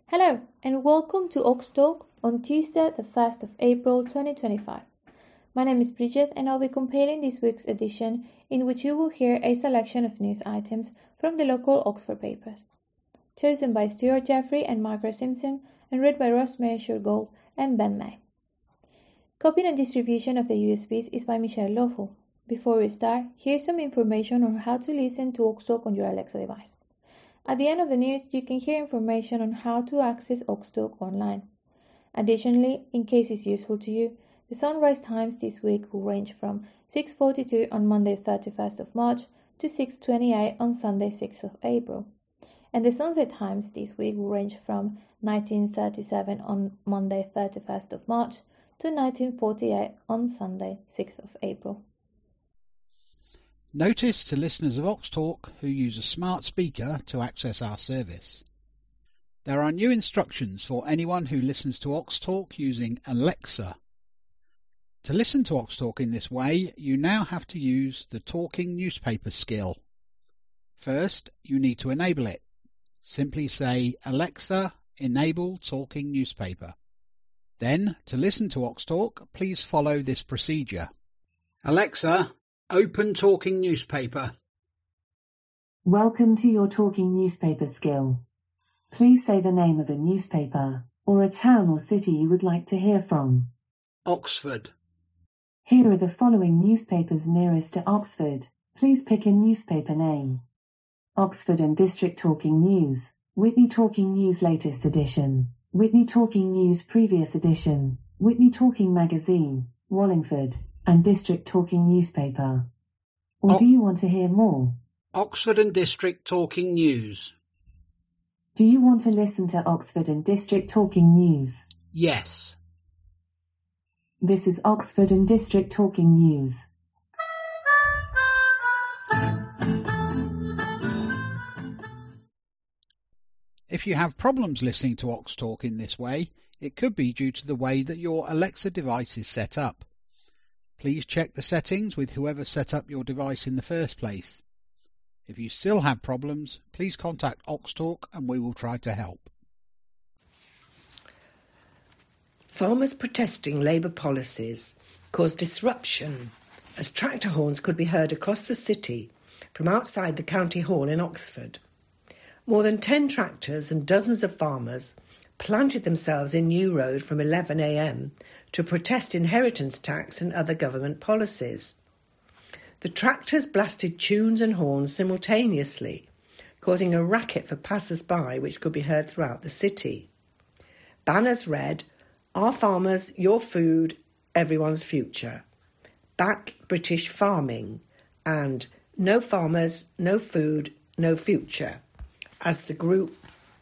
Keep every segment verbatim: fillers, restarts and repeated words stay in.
Hello and welcome to Ox Talk on Tuesday the first of April twenty twenty-five. My name is Bridget and I'll be compiling this week's edition in which you will hear a selection of news items from the local Oxford papers, chosen by Stuart Jeffrey and Margaret Simpson and read by Rosemary Shergold and Ben May. Copying and distribution of the U S Bs is by Michelle Lawful. Before we start, here's some information on how to listen to Ox Talk on your Alexa device. At the end of the news, you can hear information on how to access Ox Talk online. Additionally, in case it's useful to you, the sunrise times this week will range from six forty-two on Monday thirty-first of March to six twenty-eight on Sunday sixth of April. And the sunset times this week will range from nineteen thirty-seven on Monday thirty-first of March to nineteen forty-eight on Sunday sixth of April. Notice to listeners of Ox Talk who use a smart speaker to access our service. There are new instructions for anyone who listens to Ox Talk using Alexa. To listen to Ox Talk in this way, you now have to use the talking newspaper skill. First, you need to enable it. Simply say, Alexa, enable talking newspaper. Then, to listen to Ox Talk, please follow this procedure. Alexa, open talking newspaper. Welcome to your talking newspaper skill. Please say the name of a newspaper, or a town or city you would like to hear from. Oxford. Here are the following newspapers nearest to Oxford. Please pick a newspaper name. Oxford and District Talking News, Whitney Talking News Latest Edition, Whitney Talking News Previous Edition, Whitney Talking Magazine, Wallingford, and District Talking Newspaper. Or o- do you want to hear more? Oxford and District Talking News. Do you want to listen to Oxford and District Talking News? Yes. This is Oxford and District Talking News. If you have problems listening to Ox Talk in this way, it could be due to the way that your Alexa device is set up. Please check the settings with whoever set up your device in the first place. If you still have problems, please contact Ox Talk and we will try to help. Farmers protesting Labour policies caused disruption as tractor horns could be heard across the city from outside the county hall in Oxford. More than ten tractors and dozens of farmers planted themselves in New Road from eleven a m to protest inheritance tax and other government policies. The tractors blasted tunes and horns simultaneously, causing a racket for passers-by which could be heard throughout the city. Banners read, "Our farmers, your food, everyone's future," "Back British farming," and "No farmers, no food, no future," as the group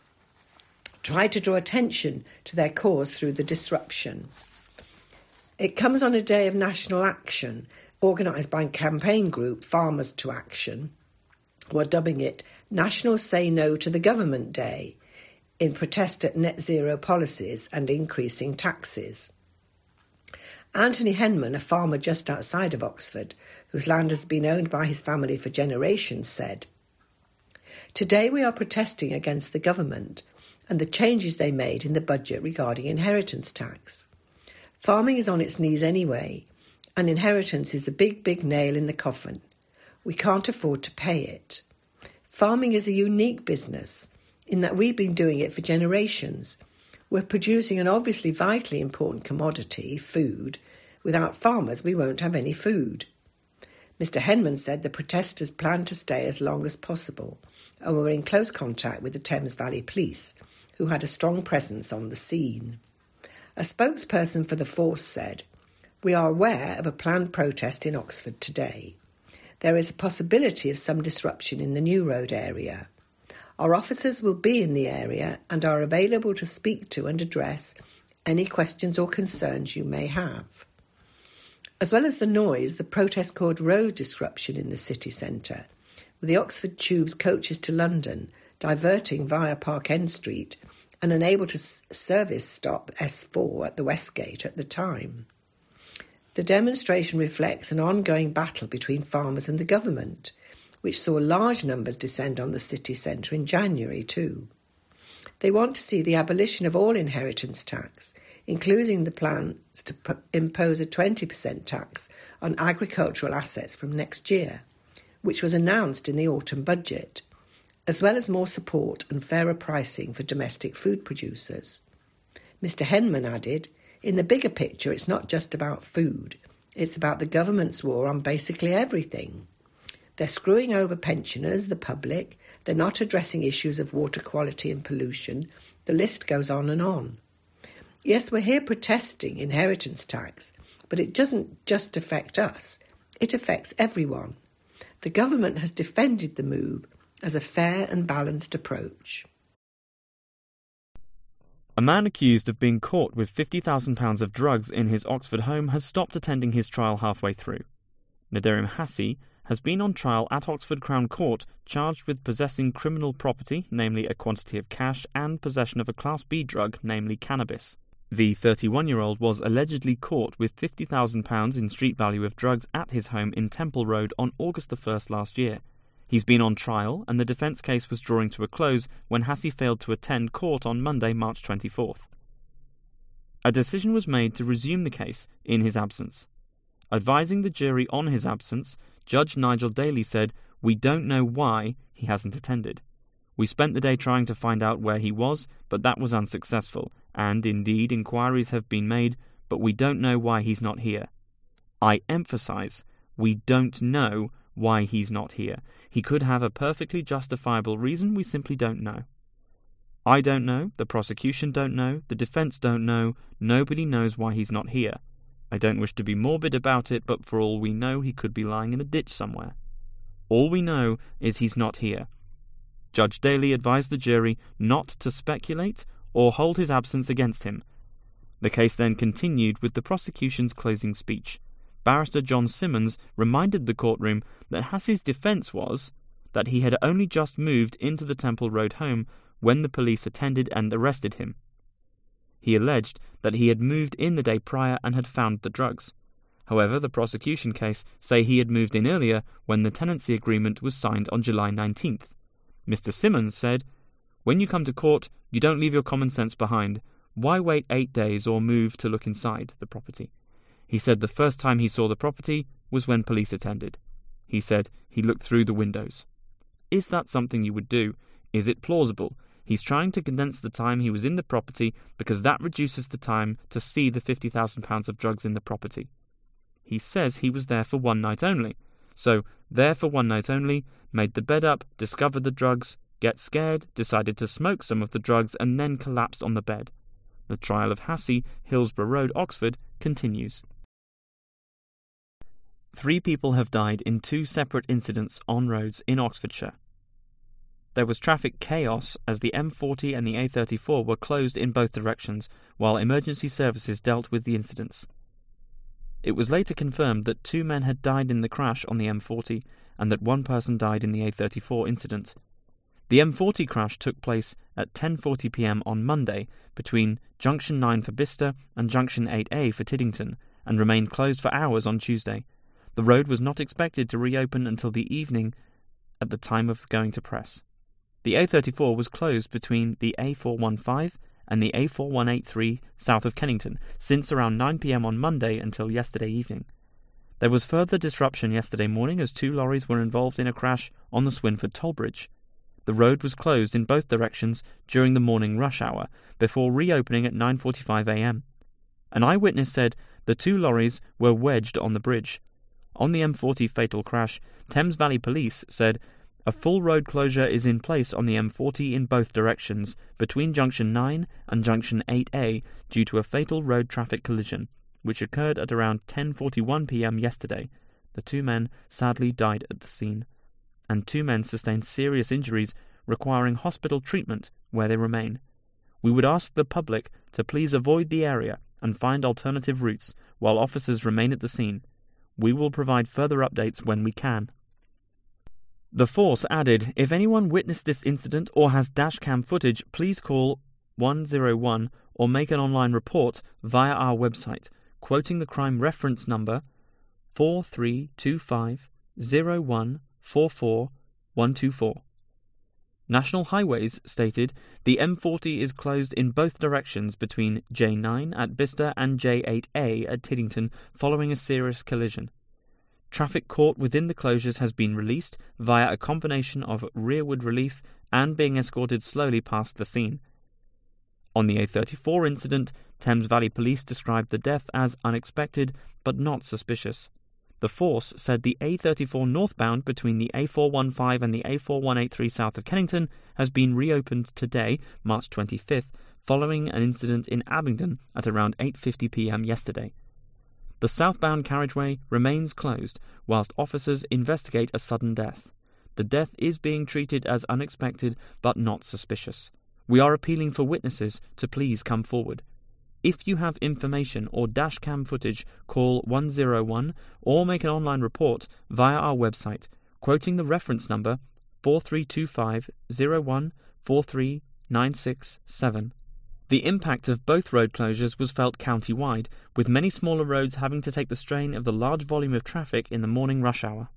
tried to draw attention to their cause through the disruption. It comes on a day of national action organised by a campaign group, Farmers to Action, who are dubbing it National Say No to the Government Day, in protest at net zero policies and increasing taxes. Anthony Henman, a farmer just outside of Oxford, whose land has been owned by his family for generations, said, "Today we are protesting against the government and the changes they made in the budget regarding inheritance tax. Farming is on its knees anyway, and inheritance is a big, big nail in the coffin. We can't afford to pay it. Farming is a unique business in that we've been doing it for generations. We're producing an obviously vitally important commodity, food. Without farmers, we won't have any food." Mister Henman said the protesters plan to stay as long as possible and were in close contact with the Thames Valley Police, who had a strong presence on the scene. A spokesperson for the force said, "We are aware of a planned protest in Oxford today. There is a possibility of some disruption in the New Road area. Our officers will be in the area and are available to speak to and address any questions or concerns you may have." As well as the noise, the protest caused road disruption in the city centre, with the Oxford Tube's coaches to London diverting via Park End Street and unable to s- service stop S four at the Westgate at the time. The demonstration reflects an ongoing battle between farmers and the government, which saw large numbers descend on the city centre in January too. They want to see the abolition of all inheritance tax, including the plans to p- impose a twenty percent tax on agricultural assets from next year, which was announced in the autumn budget, as well as more support and fairer pricing for domestic food producers. Mister Henman added, in the bigger picture, it's not just about food. It's about the government's war on basically everything. They're screwing over pensioners, the public. They're not addressing issues of water quality and pollution. The list goes on and on. Yes, we're here protesting inheritance tax, but it doesn't just affect us. It affects everyone. The government has defended the move as a fair and balanced approach. A man accused of being caught with fifty thousand pounds of drugs in his Oxford home has stopped attending his trial halfway through. Naderim Hassi has been on trial at Oxford Crown Court, charged with possessing criminal property, namely a quantity of cash, and possession of a Class B drug, namely cannabis. The thirty-one-year-old was allegedly caught with fifty thousand pounds in street value of drugs at his home in Temple Road on August the first last year. He's been on trial, and the defence case was drawing to a close when Hassi failed to attend court on Monday, March twenty-fourth. A decision was made to resume the case in his absence. Advising the jury on his absence, Judge Nigel Daly said, "We don't know why he hasn't attended. We spent the day trying to find out where he was, but that was unsuccessful, and indeed inquiries have been made, but we don't know why he's not here. I emphasise, we don't know why he's not here. He could have a perfectly justifiable reason, we simply don't know. I don't know, the prosecution don't know, the defence don't know, nobody knows why he's not here. I don't wish to be morbid about it, but for all we know, he could be lying in a ditch somewhere. All we know is he's not here." Judge Daly advised the jury not to speculate or hold his absence against him. The case then continued with the prosecution's closing speech. Barrister John Simmons reminded the courtroom that Hassi's defence was that he had only just moved into the Temple Road home when the police attended and arrested him. He alleged that he had moved in the day prior and had found the drugs. However, the prosecution case say he had moved in earlier when the tenancy agreement was signed on July nineteenth. Mister Simmons said, "When you come to court, you don't leave your common sense behind. Why wait eight days or move to look inside the property?" He said the first time he saw the property was when police attended. He said he looked through the windows. Is that something you would do? Is it plausible? He's trying to condense the time he was in the property because that reduces the time to see the fifty thousand pounds of drugs in the property. He says he was there for one night only. So, there for one night only, made the bed up, discovered the drugs, get scared, decided to smoke some of the drugs, and then collapsed on the bed. The trial of Hassi, Hillsborough Road, Oxford, continues. Three people have died in two separate incidents on roads in Oxfordshire. There was traffic chaos as the M forty and the A thirty-four were closed in both directions, while emergency services dealt with the incidents. It was later confirmed that two men had died in the crash on the M forty and that one person died in the A thirty-four incident. The M forty crash took place at ten forty p m on Monday between Junction nine for Bicester and Junction eight A for Tiddington, and remained closed for hours on Tuesday. The road was not expected to reopen until the evening at the time of going to press. The A thirty-four was closed between the A four fifteen and the A four eighty-three south of Kennington since around nine p m on Monday until yesterday evening. There was further disruption yesterday morning as two lorries were involved in a crash on the Swinford toll bridge. The road was closed in both directions during the morning rush hour, before reopening at nine forty-five a m. An eyewitness said the two lorries were wedged on the bridge. On the M forty fatal crash, Thames Valley Police said a full road closure is in place on the M forty in both directions, between Junction nine and Junction eight A, due to a fatal road traffic collision, which occurred at around ten forty-one p m yesterday. The two men sadly died at the scene, and two men sustained serious injuries requiring hospital treatment where they remain. We would ask the public to please avoid the area and find alternative routes while officers remain at the scene. We will provide further updates when we can. The force added, if anyone witnessed this incident or has dashcam footage, please call one zero one or make an online report via our website, quoting the crime reference number four three two five zero one four four one two four. National Highways stated the M forty is closed in both directions between J nine at Bicester and J eight A at Tiddington following a serious collision. Traffic caught within the closures has been released via a combination of rearward relief and being escorted slowly past the scene. On the A thirty-four incident, Thames Valley Police described the death as unexpected but not suspicious. The force said the A thirty-four northbound between the A four fifteen and the A four eighteen south of Kennington has been reopened today, March twenty-fifth, following an incident in Abingdon at around eight fifty p m yesterday. The southbound carriageway remains closed whilst officers investigate a sudden death. The death is being treated as unexpected but not suspicious. We are appealing for witnesses to please come forward. If you have information or dashcam footage, call one oh one or make an online report via our website, quoting the reference number four three two five zero one four three nine six seven. The impact of both road closures was felt county-wide, with many smaller roads having to take the strain of the large volume of traffic in the morning rush hour.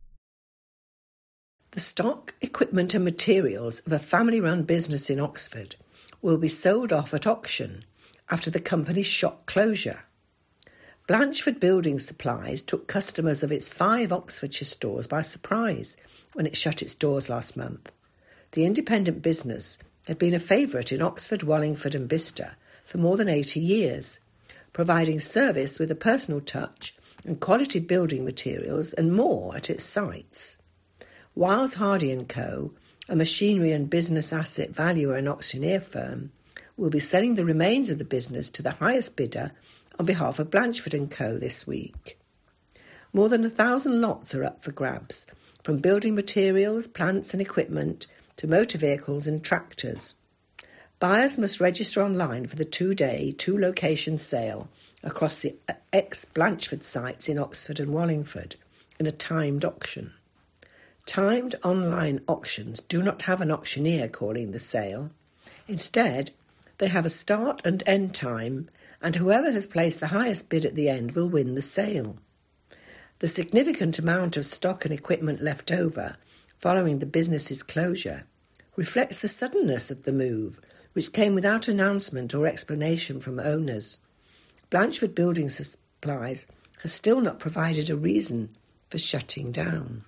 The stock, equipment and materials of a family-run business in Oxford will be sold off at auction after the company's shock closure. Blanchford Building Supplies took customers of its five Oxfordshire stores by surprise when it shut its doors last month. The independent business had been a favourite in Oxford, Wallingford and Bicester for more than eighty years, providing service with a personal touch and quality building materials and more at its sites. Wiles Hardy and Co, a machinery and business asset valuer and auctioneer firm, will be selling the remains of the business to the highest bidder on behalf of Blanchford and Co this week. More than a thousand lots are up for grabs, from building materials, plants and equipment to motor vehicles and tractors. Buyers must register online for the two-day, two-location sale across the ex-Blanchford sites in Oxford and Wallingford in a timed auction. Timed online auctions do not have an auctioneer calling the sale. Instead, they have a start and end time, and whoever has placed the highest bid at the end will win the sale. The significant amount of stock and equipment left over following the business's closure reflects the suddenness of the move, which came without announcement or explanation from owners. Blanchford Building Supplies has still not provided a reason for shutting down.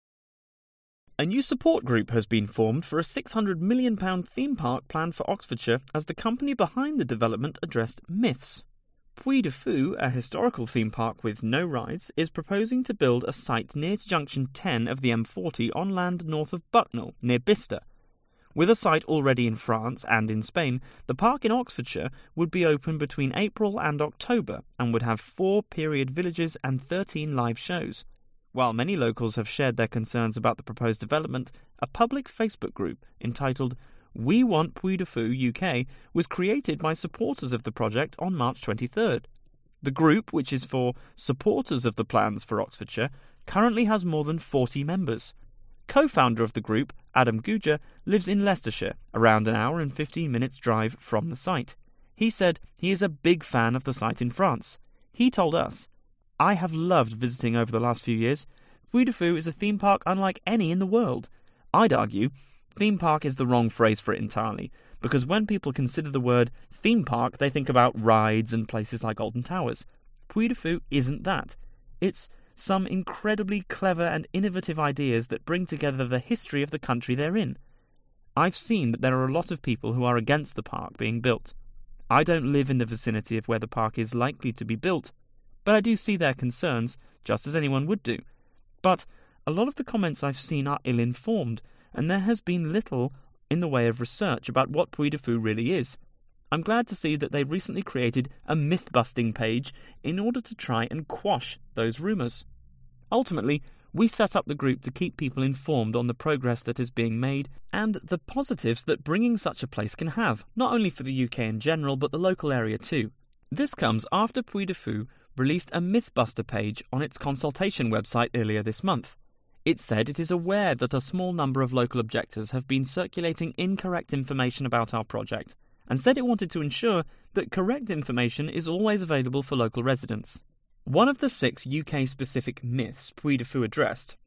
A new support group has been formed for a six hundred million pounds theme park planned for Oxfordshire as the company behind the development addressed myths. Puy de Fou, a historical theme park with no rides, is proposing to build a site near to junction ten of the M forty on land north of Bucknell, near Bicester. With a site already in France and in Spain, the park in Oxfordshire would be open between April and October and would have four period villages and thirteen live shows. While many locals have shared their concerns about the proposed development, a public Facebook group entitled We Want Puy de Fou U K was created by supporters of the project on March twenty-third. The group, which is for supporters of the plans for Oxfordshire, currently has more than forty members. Co-founder of the group, Adam Guja, lives in Leicestershire, around an hour and fifteen minutes drive from the site. He said he is a big fan of the site in France. He told us, I have loved visiting over the last few years. Puy de Fou is a theme park unlike any in the world. I'd argue theme park is the wrong phrase for it entirely, because when people consider the word theme park, they think about rides and places like Alton Towers. Puy de Fou isn't that. It's some incredibly clever and innovative ideas that bring together the history of the country they're in. I've seen that there are a lot of people who are against the park being built. I don't live in the vicinity of where the park is likely to be built, but I do see their concerns, just as anyone would do. But a lot of the comments I've seen are ill-informed, and there has been little in the way of research about what Puy de Fou really is. I'm glad to see that they recently created a myth-busting page in order to try and quash those rumours. Ultimately, we set up the group to keep people informed on the progress that is being made and the positives that bringing such a place can have, not only for the U K in general, but the local area too. This comes after Puy de Fou released a Mythbuster page on its consultation website earlier this month. It said it is aware that a small number of local objectors have been circulating incorrect information about our project, and said it wanted to ensure that correct information is always available for local residents. One of the six U K-specific myths Puy de Fou addressed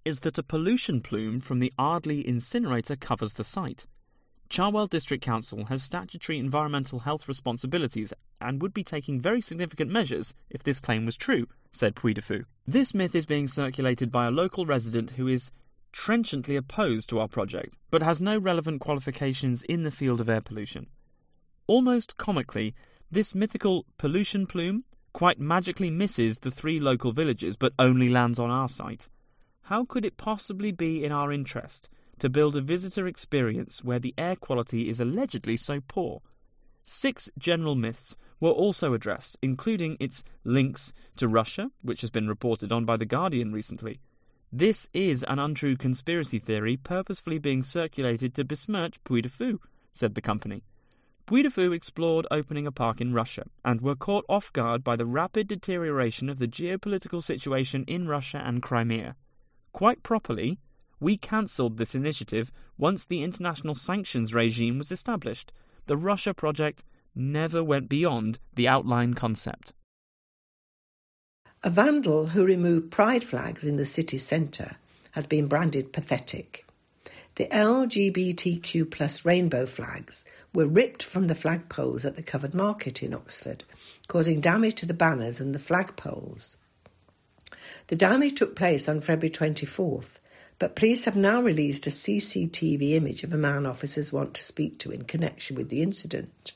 is that a pollution plume from the Ardley incinerator covers the site. Cherwell District Council has statutory environmental health responsibilities and would be taking very significant measures if this claim was true, said Puy de Fou. This myth is being circulated by a local resident who is trenchantly opposed to our project, but has no relevant qualifications in the field of air pollution. Almost comically, this mythical pollution plume quite magically misses the three local villages, but only lands on our site. How could it possibly be in our interest to build a visitor experience where the air quality is allegedly so poor? Six general myths were also addressed, including its links to Russia, which has been reported on by The Guardian recently. This is an untrue conspiracy theory purposefully being circulated to besmirch Puy de Fou, said the company. Puy de Fou explored opening a park in Russia and were caught off guard by the rapid deterioration of the geopolitical situation in Russia and Crimea. Quite properly, we cancelled this initiative once the international sanctions regime was established. The Russia project never went beyond the outline concept. A vandal who removed pride flags in the city centre has been branded pathetic. The L G B T Q plus rainbow flags were ripped from the flagpoles at the Covered Market in Oxford, causing damage to the banners and the flagpoles. The damage took place on February twenty-fourth, but police have now released a C C T V image of a man officers want to speak to in connection with the incident.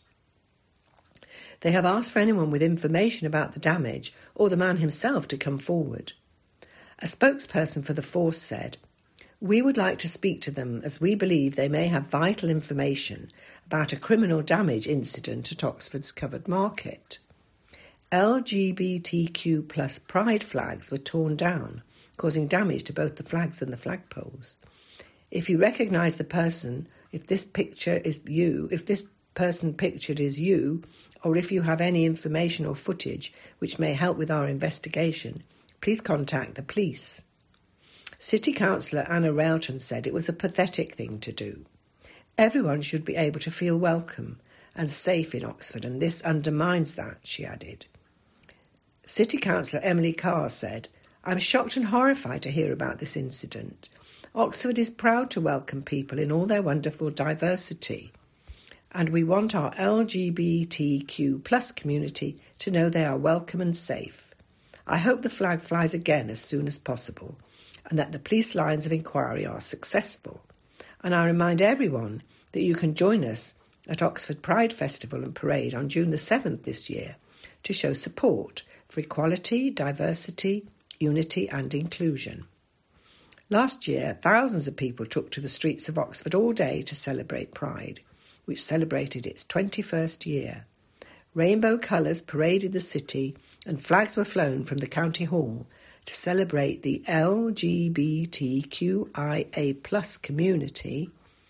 They have asked for anyone with information about the damage or the man himself to come forward. A spokesperson for the force said, "We would like to speak to them as we believe they may have vital information about a criminal damage incident at Oxford's Covered Market." L G B T Q plus pride flags were torn down, causing damage to both the flags and the flagpoles. If you recognise the person, if this picture is you, if this person pictured is you, or if you have any information or footage which may help with our investigation, please contact the police. City Councillor Anna Railton said it was a pathetic thing to do. Everyone should be able to feel welcome and safe in Oxford, and this undermines that, she added. City Councillor Emily Carr said, "I'm shocked and horrified to hear about this incident. Oxford is proud to welcome people in all their wonderful diversity, and we want our L G B T Q plus community to know they are welcome and safe. I hope the flag flies again as soon as possible, and that the police lines of inquiry are successful. And I remind everyone that you can join us at Oxford Pride Festival and Parade on June the seventh this year to show support for equality, diversity, unity and inclusion." Last year, thousands of people took to the streets of Oxford all day to celebrate Pride, which celebrated its twenty-first year. Rainbow colours paraded the city and flags were flown from the County Hall to celebrate the L G B T Q I A plus community,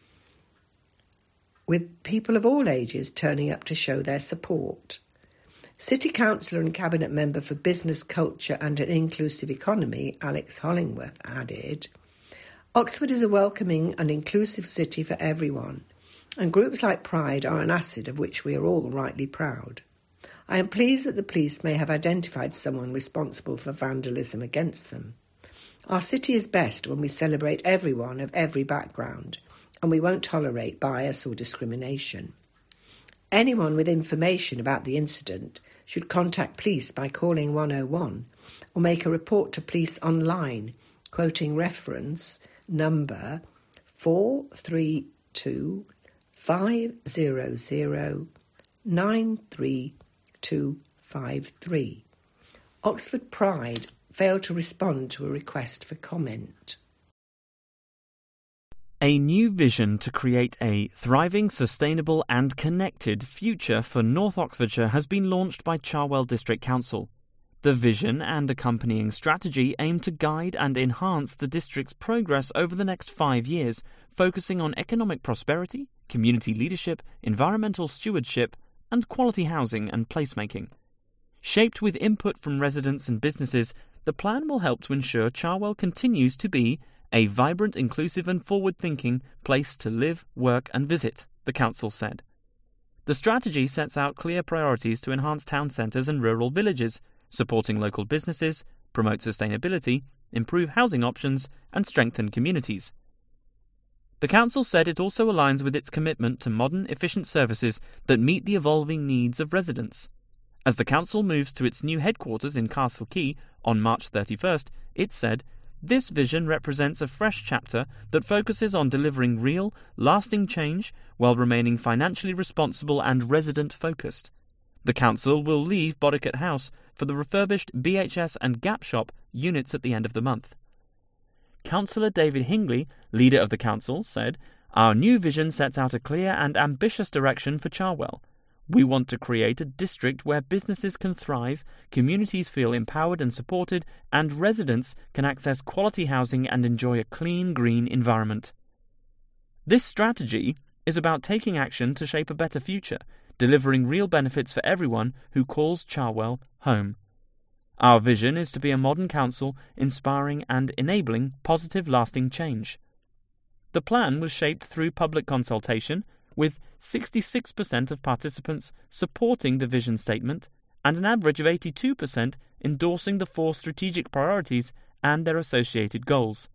with people of all ages turning up to show their support. City Councillor and Cabinet Member for Business, Culture and an Inclusive Economy, Alex Hollingworth, added, "Oxford is a welcoming and inclusive city for everyone, and groups like Pride are an asset of which we are all rightly proud. I am pleased that the police may have identified someone responsible for vandalism against them. Our city is best when we celebrate everyone of every background, and we won't tolerate bias or discrimination. Anyone with information about the incident should contact police by calling one oh one or make a report to police online, quoting reference number four three two five zero zero nine three two five three. Oxford Pride failed to respond to a request for comment. A new vision to create a thriving, sustainable and connected future for North Oxfordshire has been launched by Cherwell District Council. The vision and accompanying strategy aim to guide and enhance the district's progress over the next five years, focusing on economic prosperity, community leadership, environmental stewardship and quality housing and placemaking. Shaped with input from residents and businesses, the plan will help to ensure Cherwell continues to be a vibrant, inclusive and forward-thinking place to live, work and visit, the council said. The strategy sets out clear priorities to enhance town centres and rural villages, supporting local businesses, promote sustainability, improve housing options, and strengthen communities. The council said it also aligns with its commitment to modern, efficient services that meet the evolving needs of residents. As the council moves to its new headquarters in Castle Quay on March thirty-first, it said, "This vision represents a fresh chapter that focuses on delivering real, lasting change while remaining financially responsible and resident-focused. The council will leave Bodicote House for the refurbished B H S and Gap Shop units at the end of the month." Councillor David Hingley, leader of the council, said, "Our new vision sets out a clear and ambitious direction for Cherwell. We want to create a district where businesses can thrive, communities feel empowered and supported, and residents can access quality housing and enjoy a clean, green environment." This strategy is about taking action to shape a better future, delivering real benefits for everyone who calls Cherwell home. Our vision is to be a modern council inspiring and enabling positive, lasting change. The plan was shaped through public consultation, with sixty-six percent of participants supporting the vision statement and an average of eighty-two percent endorsing the four strategic priorities and their associated goals.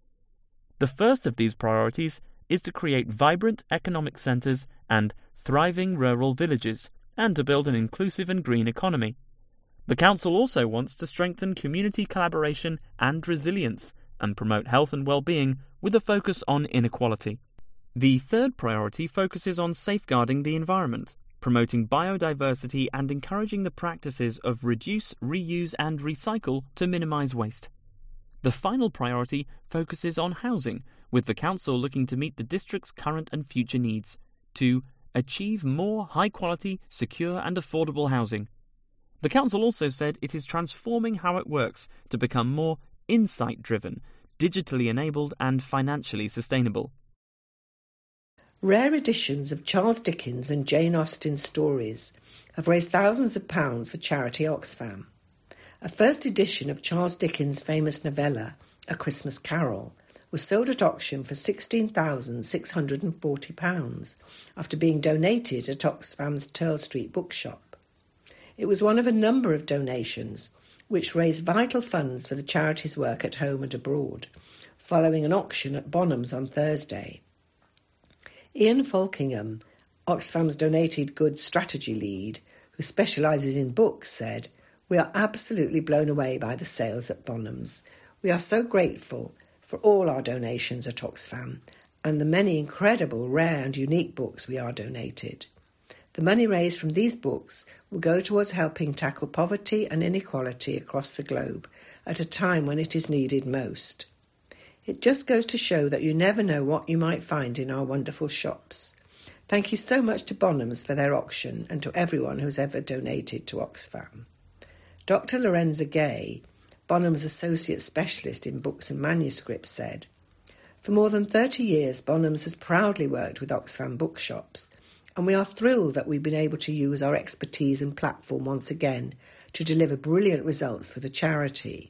The first of these priorities is to create vibrant economic centres and thriving rural villages, and to build an inclusive and green economy. The council also wants to strengthen community collaboration and resilience, and promote health and well-being with a focus on inequality. The third priority focuses on safeguarding the environment, promoting biodiversity and encouraging the practices of reduce, reuse and recycle to minimise waste. The final priority focuses on housing, with the council looking to meet the district's current and future needs, to achieve more high-quality, secure and affordable housing. The council also said it is transforming how it works to become more insight-driven, digitally enabled and financially sustainable. Rare editions of Charles Dickens and Jane Austen stories have raised thousands of pounds for charity Oxfam. A first edition of Charles Dickens' famous novella, A Christmas Carol, was sold at auction for sixteen thousand six hundred forty pounds after being donated at Oxfam's Turl Street bookshop. It was one of a number of donations which raised vital funds for the charity's work at home and abroad, following an auction at Bonhams on Thursday. Ian Falkingham, Oxfam's donated goods strategy lead, who specialises in books, said, "We are absolutely blown away by the sales at Bonhams. We are so grateful for all our donations at Oxfam and the many incredible, rare and unique books we are donated. The money raised from these books will go towards helping tackle poverty and inequality across the globe at a time when it is needed most. It just goes to show that you never know what you might find in our wonderful shops. Thank you so much to Bonhams for their auction and to everyone who's ever donated to Oxfam." Doctor Lorenza Gay, Bonhams' Associate Specialist in Books and Manuscripts, said, "For more than thirty years, Bonhams has proudly worked with Oxfam bookshops, and we are thrilled that we've been able to use our expertise and platform once again to deliver brilliant results for the charity."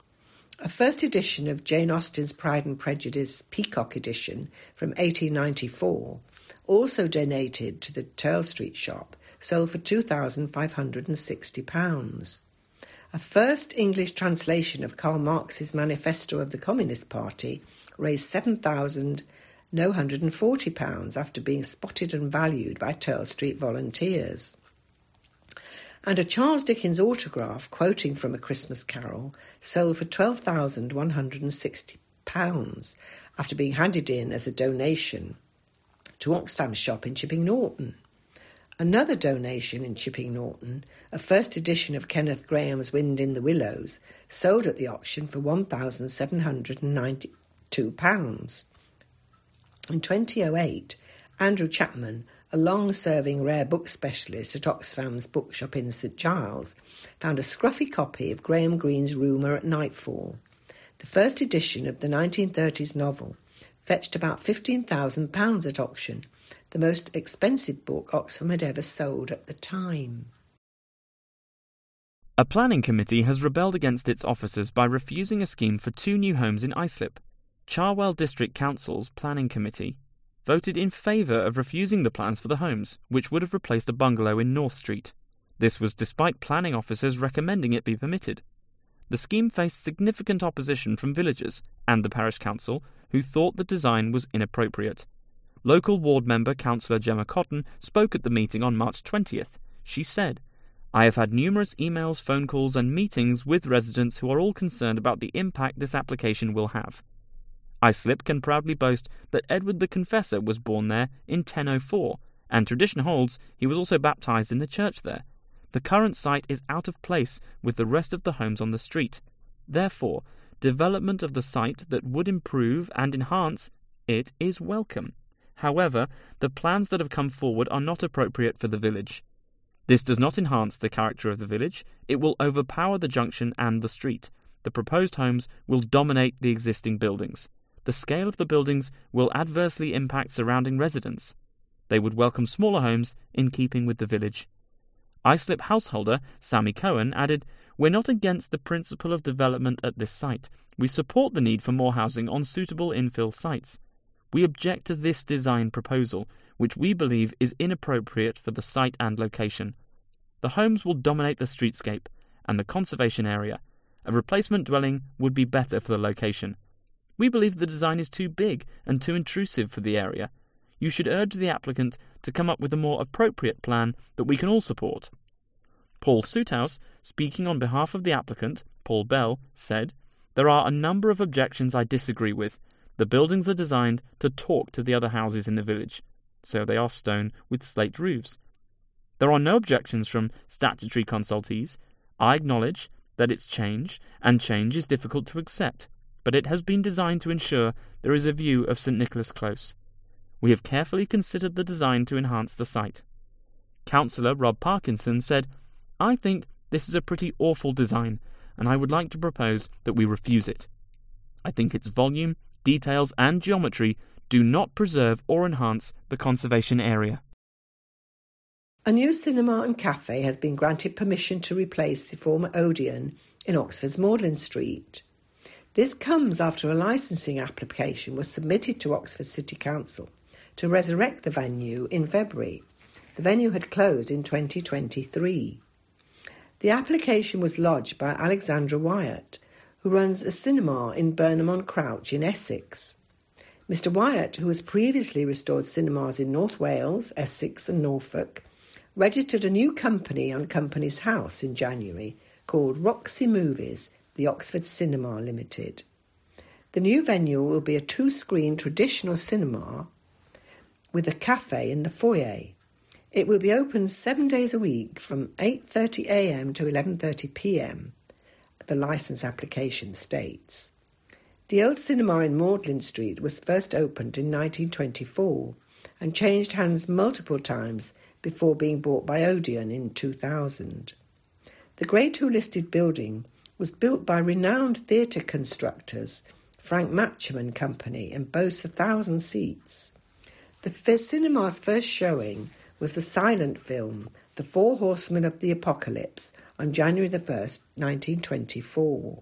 A first edition of Jane Austen's Pride and Prejudice Peacock edition from eighteen ninety-four, also donated to the Turl Street shop, sold for two thousand five hundred sixty pounds. A first English translation of Karl Marx's Manifesto of the Communist Party raised seven thousand nine hundred forty pounds after being spotted and valued by Turl Street volunteers. And a Charles Dickens autograph quoting from A Christmas Carol sold for twelve thousand one hundred sixty pounds after being handed in as a donation to Oxfam's shop in Chipping Norton. Another donation in Chipping Norton, a first edition of Kenneth Grahame's Wind in the Willows, sold at the auction for one thousand seven hundred ninety-two pounds. In twenty oh eight, Andrew Chapman, a long-serving rare book specialist at Oxfam's bookshop in St Giles, found a scruffy copy of Graham Greene's Rumour at Nightfall. The first edition of the nineteen thirties novel fetched about fifteen thousand pounds at auction, the most expensive book Oxfam had ever sold at the time. A planning committee has rebelled against its officers by refusing a scheme for two new homes in Islip. Cherwell District Council's planning committee voted in favour of refusing the plans for the homes, which would have replaced a bungalow in North Street. This was despite planning officers recommending it be permitted. The scheme faced significant opposition from villagers and the parish council, who thought the design was inappropriate. Local ward member Councillor Gemma Cotton spoke at the meeting on March twentieth. She said, "I have had numerous emails, phone calls and meetings with residents who are all concerned about the impact this application will have. Islip can proudly boast that Edward the Confessor was born there in ten oh four, and tradition holds he was also baptised in the church there. The current site is out of place with the rest of the homes on the street. Therefore, development of the site that would improve and enhance it is welcome. However, the plans that have come forward are not appropriate for the village. This does not enhance the character of the village. It will overpower the junction and the street. The proposed homes will dominate the existing buildings. The scale of the buildings will adversely impact surrounding residents. They would welcome smaller homes in keeping with the village." Islip householder Sammy Cohen added, "We're not against the principle of development at this site. We support the need for more housing on suitable infill sites. We object to this design proposal, which we believe is inappropriate for the site and location. The homes will dominate the streetscape and the conservation area. A replacement dwelling would be better for the location. We believe the design is too big and too intrusive for the area. You should urge the applicant to come up with a more appropriate plan that we can all support." Paul Soothouse, speaking on behalf of the applicant, Paul Bell, said, "There are a number of objections I disagree with. The buildings are designed to talk to the other houses in the village, so they are stone with slate roofs. There are no objections from statutory consultees. I acknowledge that it's change, and change is difficult to accept, but it has been designed to ensure there is a view of St Nicholas Close. We have carefully considered the design to enhance the site." Councillor Rob Parkinson said, "I think this is a pretty awful design, and I would like to propose that we refuse it. I think its volume, details and geometry do not preserve or enhance the conservation area." A new cinema and cafe has been granted permission to replace the former Odeon in Oxford's Magdalen Street. This comes after a licensing application was submitted to Oxford City Council to resurrect the venue in February. The venue had closed in twenty twenty-three. The application was lodged by Alexandra Wyatt, who runs a cinema in Burnham-on-Crouch in Essex. Mister Wyatt, who has previously restored cinemas in North Wales, Essex and Norfolk, registered a new company on Companies House in January called Roxy Movies, the Oxford Cinema Limited. The new venue will be a two-screen traditional cinema with a cafe in the foyer. It will be open seven days a week from eight thirty a m to eleven thirty p m, the licence application states. The old cinema in Magdalen Street was first opened in nineteen twenty-four and changed hands multiple times before being bought by Odeon in two thousand. The Grade two listed building was built by renowned theatre constructors Frank Matcham and Company and boasts a thousand seats. The cinema's first showing was the silent film The Four Horsemen of the Apocalypse on January the first, nineteen twenty-four.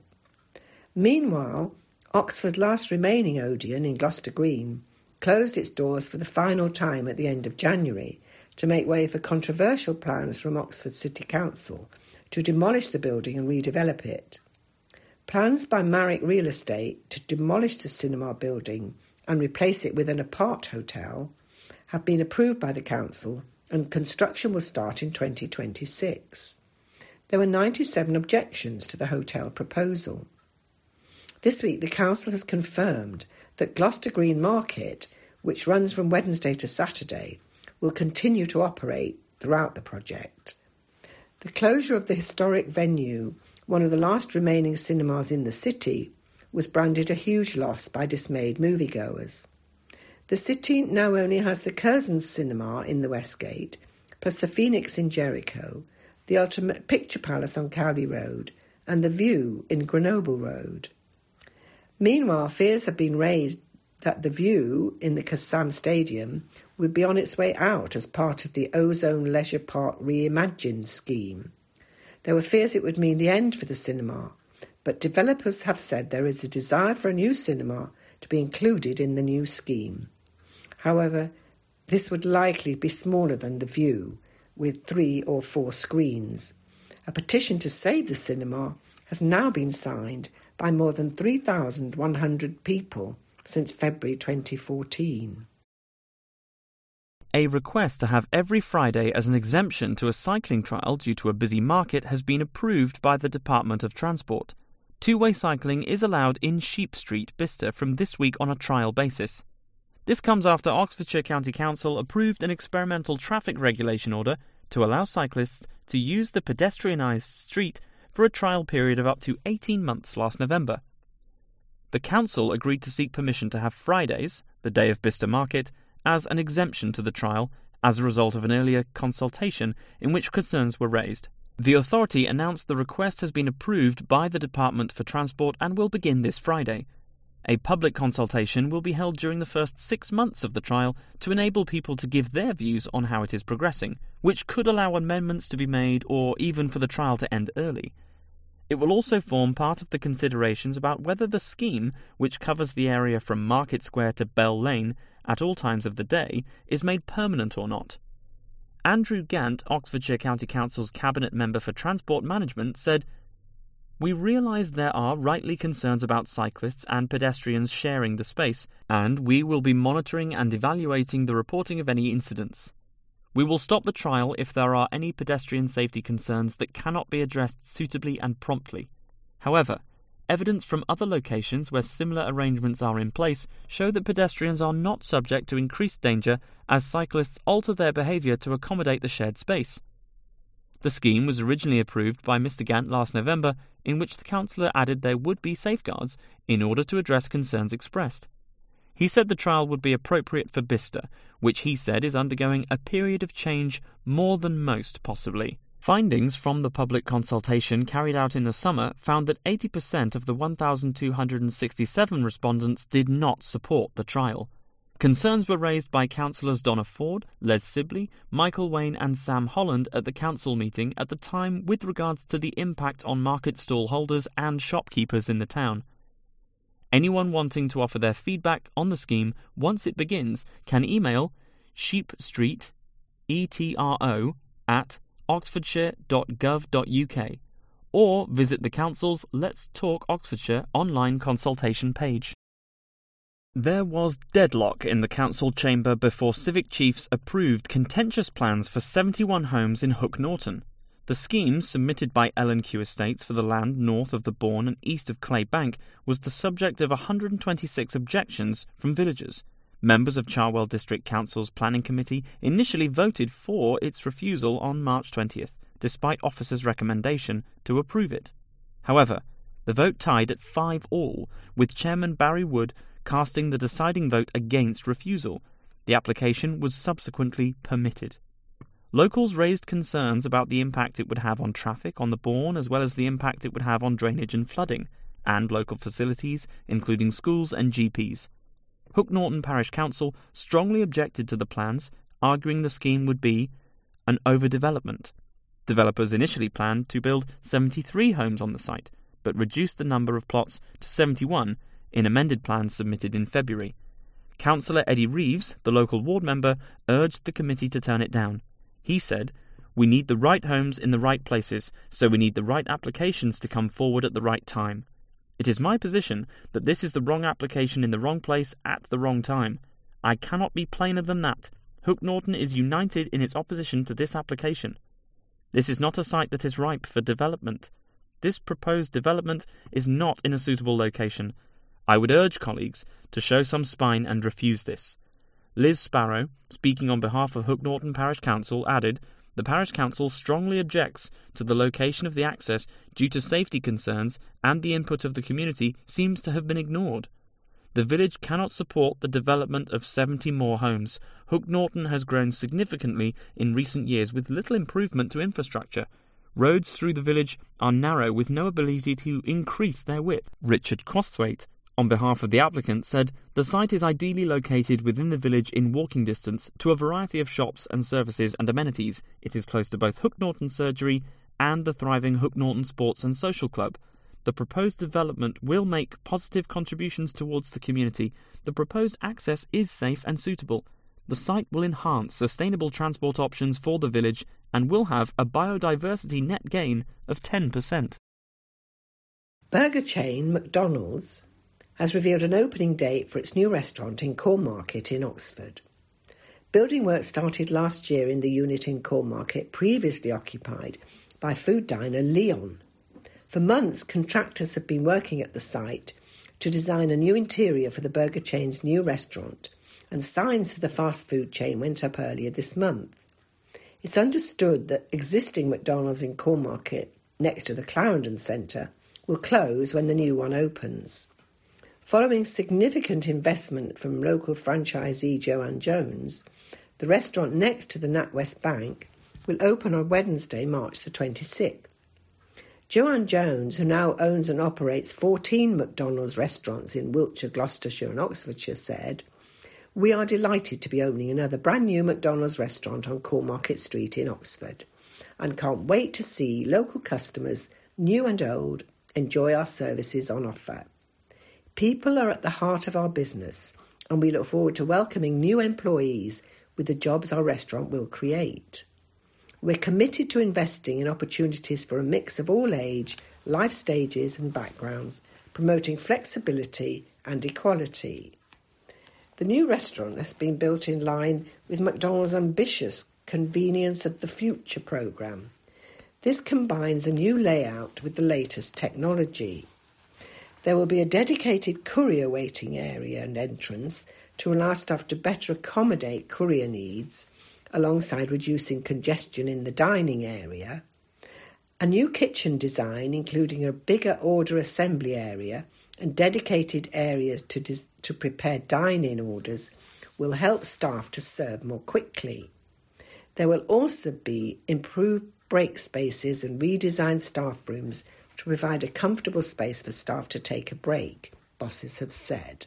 Meanwhile, Oxford's last remaining Odeon in Gloucester Green closed its doors for the final time at the end of January to make way for controversial plans from Oxford City Council to demolish the building and redevelop it. Plans by Marrick Real Estate to demolish the cinema building and replace it with an apart hotel have been approved by the council, and construction will start in twenty twenty-six. There were ninety-seven objections to the hotel proposal. This week the council has confirmed that Gloucester Green Market, which runs from Wednesday to Saturday, will continue to operate throughout the project. The closure of the historic venue, one of the last remaining cinemas in the city, was branded a huge loss by dismayed moviegoers. The city now only has the Curzons Cinema in the Westgate, plus the Phoenix in Jericho, the Ultimate Picture Palace on Cowley Road, and the View in Grenoble Road. Meanwhile, fears have been raised that the View in the Kassam Stadium would be on its way out as part of the Ozone Leisure Park Reimagined scheme. There were fears it would mean the end for the cinema, but developers have said there is a desire for a new cinema to be included in the new scheme. However, this would likely be smaller than the View, with three or four screens. A petition to save the cinema has has now been signed by more than three thousand one hundred people since February twenty fourteen. A request to have every Friday as an exemption to a cycling trial due to a busy market has been approved by the Department of Transport. Two-way cycling is allowed in Sheep Street, Bicester, from this week on a trial basis. This comes after Oxfordshire County Council approved an experimental traffic regulation order to allow cyclists to use the pedestrianised street for a trial period of up to eighteen months last November. The council agreed to seek permission to have Fridays, the day of Bicester Market, as an exemption to the trial as a result of an earlier consultation in which concerns were raised. The authority announced the request has been approved by the Department for Transport and will begin this Friday. A public consultation will be held during the first six months of the trial to enable people to give their views on how it is progressing, which could allow amendments to be made or even for the trial to end early. It will also form part of the considerations about whether the scheme, which covers the area from Market Square to Bell Lane at all times of the day, is made permanent or not. Andrew Gant, Oxfordshire County Council's Cabinet Member for Transport Management, said, "We realise there are rightly concerns about cyclists and pedestrians sharing the space, and we will be monitoring and evaluating the reporting of any incidents. We will stop the trial if there are any pedestrian safety concerns that cannot be addressed suitably and promptly. However, evidence from other locations where similar arrangements are in place show that pedestrians are not subject to increased danger as cyclists alter their behaviour to accommodate the shared space." The scheme was originally approved by Mr Gant last November, in which the councillor added there would be safeguards in order to address concerns expressed. He said the trial would be appropriate for Bicester, which he said is undergoing a period of change more than most, possibly. Findings from the public consultation carried out in the summer found that eighty percent of the one thousand two hundred sixty-seven respondents did not support the trial. Concerns were raised by councillors Donna Ford, Les Sibley, Michael Wayne and Sam Holland at the council meeting at the time with regards to the impact on market stall holders and shopkeepers in the town. Anyone wanting to offer their feedback on the scheme once it begins can email sheepstreet, E T R O, at oxfordshire dot gov dot U K or visit the council's Let's Talk Oxfordshire online consultation page. There was deadlock in the council chamber before civic chiefs approved contentious plans for seventy-one homes in Hook Norton. The scheme, submitted by L and Q Estates for the land north of the Bourne and east of Clay Bank, was the subject of one hundred twenty-six objections from villagers. Members of Cherwell District Council's Planning Committee initially voted for its refusal on March twentieth, despite officers' recommendation to approve it. However, the vote tied at five all, with Chairman Barry Wood casting the deciding vote against refusal. The application was subsequently permitted. Locals raised concerns about the impact it would have on traffic on the Bourne, as well as the impact it would have on drainage and flooding, and local facilities, including schools and G Ps. Hook Norton Parish Council strongly objected to the plans, arguing the scheme would be an overdevelopment. Developers initially planned to build seventy-three homes on the site, but reduced the number of plots to seventy-one in amended plans submitted in February. Councillor Eddie Reeves, the local ward member, urged the committee to turn it down. He said, "We need the right homes in the right places, so we need the right applications to come forward at the right time. It is my position that this is the wrong application in the wrong place at the wrong time. I cannot be plainer than that. Hook Norton is united in its opposition to this application. This is not a site that is ripe for development. This proposed development is not in a suitable location. I would urge colleagues to show some spine and refuse this." Liz Sparrow, speaking on behalf of Hook Norton Parish Council, added, "The Parish Council strongly objects to the location of the access due to safety concerns, and the input of the community seems to have been ignored. The village cannot support the development of seventy more homes. Hook Norton has grown significantly in recent years with little improvement to infrastructure. Roads through the village are narrow with no ability to increase their width." Richard Crosthwaite, on behalf of the applicant, said the site is ideally located within the village in walking distance to a variety of shops and services and amenities. It is close to both Hook Norton Surgery and the thriving Hook Norton Sports and Social Club. The proposed development will make positive contributions towards the community. The proposed access is safe and suitable. The site will enhance sustainable transport options for the village and will have a biodiversity net gain of ten percent. Burger chain McDonald's has revealed an opening date for its new restaurant in Cornmarket in Oxford. Building work started last year in the unit in Cornmarket, previously occupied by food diner Leon. For months, contractors have been working at the site to design a new interior for the burger chain's new restaurant, and signs for the fast food chain went up earlier this month. It's understood that existing McDonald's in Cornmarket, next to the Clarendon Centre, will close when the new one opens. Following significant investment from local franchisee Joanne Jones, the restaurant next to the NatWest Bank will open on Wednesday, March the twenty-sixth. Joanne Jones, who now owns and operates fourteen McDonald's restaurants in Wiltshire, Gloucestershire and Oxfordshire, said, "We are delighted to be opening another brand new McDonald's restaurant on Cornmarket Street in Oxford and can't wait to see local customers, new and old, enjoy our services on offer. People are at the heart of our business and we look forward to welcoming new employees with the jobs our restaurant will create. We're committed to investing in opportunities for a mix of all age, life stages and backgrounds, promoting flexibility and equality." The new restaurant has been built in line with McDonald's ambitious Convenience of the Future programme. This combines a new layout with the latest technology. There will be a dedicated courier waiting area and entrance to allow staff to better accommodate courier needs, alongside reducing congestion in the dining area. A new kitchen design, including a bigger order assembly area and dedicated areas to, dis- to prepare dine-in orders, will help staff to serve more quickly. There will also be improved break spaces and redesigned staff rooms to provide a comfortable space for staff to take a break, bosses have said.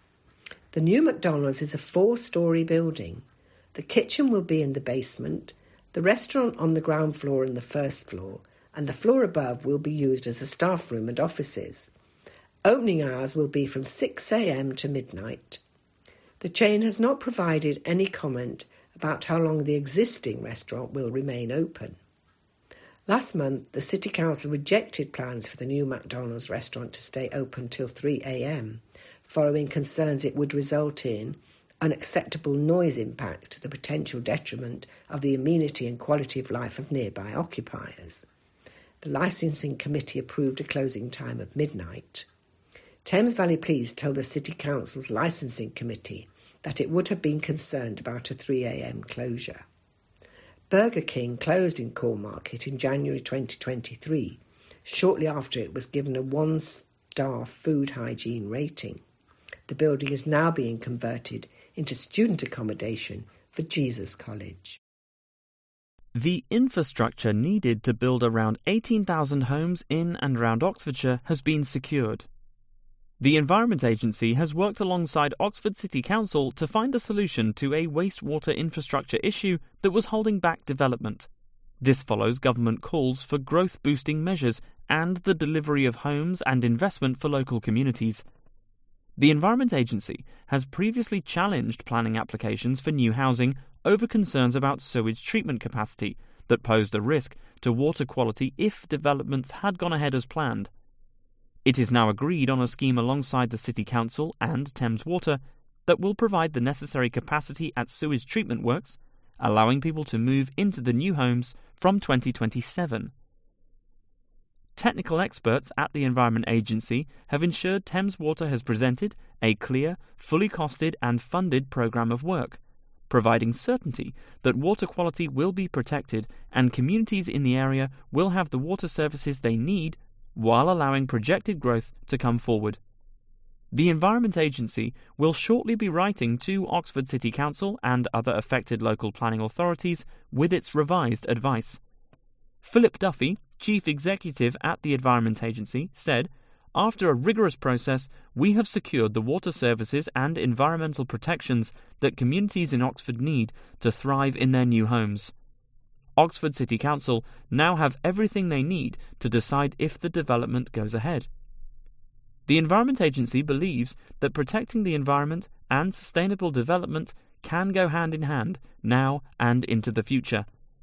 The new McDonald's is a four-storey building. The kitchen will be in the basement, the restaurant on the ground floor and the first floor, and the floor above will be used as a staff room and offices. Opening hours will be from six a.m. to midnight. The chain has not provided any comment about how long the existing restaurant will remain open. Last month, the City Council rejected plans for the new McDonald's restaurant to stay open till three a.m, following concerns it would result in unacceptable noise impacts to the potential detriment of the amenity and quality of life of nearby occupiers. The licensing committee approved a closing time of midnight. Thames Valley Police told the City Council's licensing committee that it would have been concerned about a three a.m. closure. Burger King closed in Cornmarket in January twenty twenty-three, shortly after it was given a one-star food hygiene rating. The building is now being converted into student accommodation for Jesus College. The infrastructure needed to build around eighteen thousand homes in and around Oxfordshire has been secured. The Environment Agency has worked alongside Oxford City Council to find a solution to a wastewater infrastructure issue that was holding back development. This follows government calls for growth-boosting measures and the delivery of homes and investment for local communities. The Environment Agency has previously challenged planning applications for new housing over concerns about sewage treatment capacity that posed a risk to water quality if developments had gone ahead as planned. It is now agreed on a scheme alongside the City Council and Thames Water that will provide the necessary capacity at sewage treatment works, allowing people to move into the new homes from twenty twenty-seven. Technical experts at the Environment Agency have ensured Thames Water has presented a clear, fully costed and funded programme of work, providing certainty that water quality will be protected and communities in the area will have the water services they need while allowing projected growth to come forward. The Environment Agency will shortly be writing to Oxford City Council and other affected local planning authorities with its revised advice. Philip Duffy, Chief Executive at the Environment Agency, said, "After a rigorous process, we have secured the water services and environmental protections that communities in Oxford need to thrive in their new homes. Oxford City Council now have everything they need to decide if the development goes ahead." The Environment Agency believes that protecting the environment and sustainable development can go hand in hand now and into the future.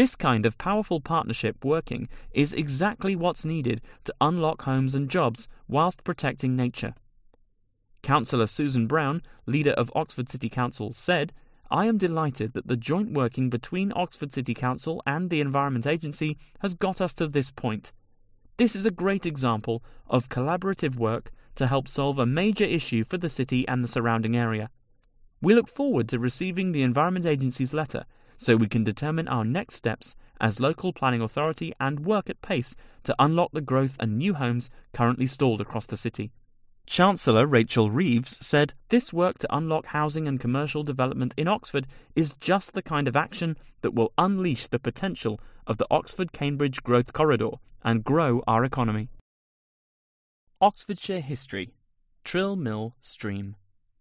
This kind of powerful partnership working is exactly what's needed to unlock homes and jobs whilst protecting nature. Councillor Susan Brown, leader of Oxford City Council, said, "I am delighted that the joint working between Oxford City Council and the Environment Agency has got us to this point. This is a great example of collaborative work to help solve a major issue for the city and the surrounding area. We look forward to receiving the Environment Agency's letter so we can determine our next steps as local planning authority and work at pace to unlock the growth and new homes currently stalled across the city." Chancellor Rachel Reeves said, "This work to unlock housing and commercial development in Oxford is just the kind of action that will unleash the potential of the Oxford-Cambridge Growth Corridor and grow our economy." Oxfordshire history. Trill Mill Stream.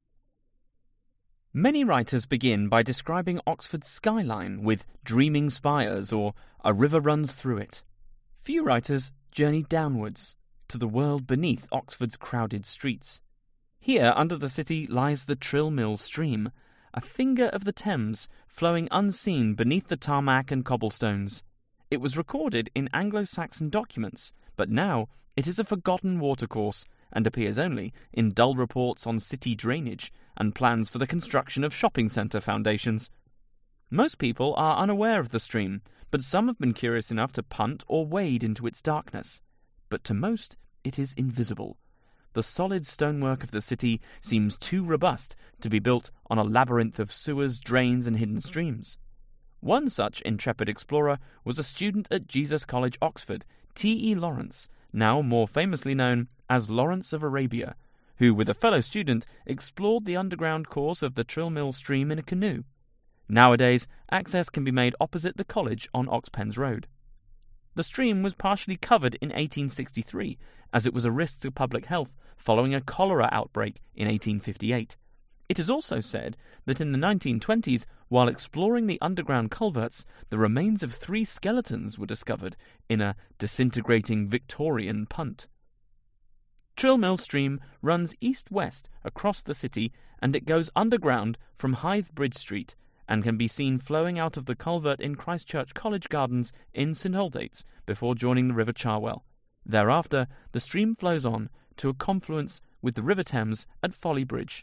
Many writers begin by describing Oxford's skyline with dreaming spires or a river runs through it. Few writers journey downwards to the world beneath Oxford's crowded streets. Here, under the city, lies the Trill Mill Stream, a finger of the Thames flowing unseen beneath the tarmac and cobblestones. It was recorded in Anglo-Saxon documents, but now it is a forgotten watercourse and appears only in dull reports on city drainage and plans for the construction of shopping centre foundations. Most people are unaware of the stream, but some have been curious enough to punt or wade into its darkness. But to most, it is invisible. The solid stonework of the city seems too robust to be built on a labyrinth of sewers, drains, and hidden streams. One such intrepid explorer was a student at Jesus College, Oxford, T E Lawrence, now more famously known as Lawrence of Arabia, who, with a fellow student, explored the underground course of the Trill Mill Stream in a canoe. Nowadays, access can be made opposite the college on Oxpens Road. The stream was partially covered in eighteen sixty-three, as it was a risk to public health following a cholera outbreak in eighteen fifty-eight. It is also said that in the nineteen twenties, while exploring the underground culverts, the remains of three skeletons were discovered in a disintegrating Victorian punt. Trill Mill Stream runs east-west across the city, and it goes underground from Hythe Bridge Street and can be seen flowing out of the culvert in Christchurch College Gardens in St Aldate's before joining the River Cherwell. Thereafter, the stream flows on to a confluence with the River Thames at Folly Bridge.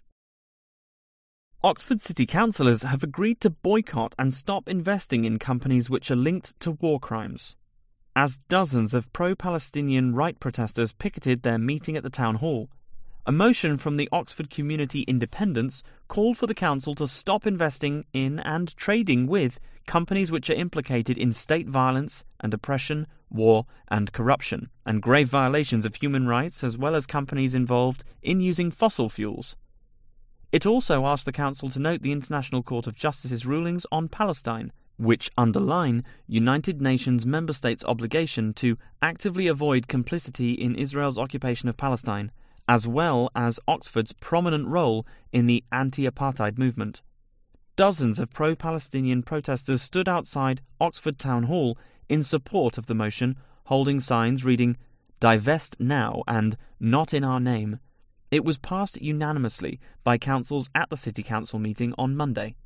Oxford City councillors have agreed to boycott and stop investing in companies which are linked to war crimes, as dozens of pro-Palestinian right protesters picketed their meeting at the town hall. A motion from the Oxford Community Independents called for the council to stop investing in and trading with companies which are implicated in state violence and oppression, war and corruption, and grave violations of human rights, as well as companies involved in using fossil fuels. It also asked the council to note the International Court of Justice's rulings on Palestine, which underline United Nations member states' obligation to actively avoid complicity in Israel's occupation of Palestine, as well as Oxford's prominent role in the anti-apartheid movement. Dozens of pro-Palestinian protesters stood outside Oxford Town Hall in support of the motion, holding signs reading, "Divest now" and "Not in our name." It was passed unanimously by councils at the City Council meeting on Monday.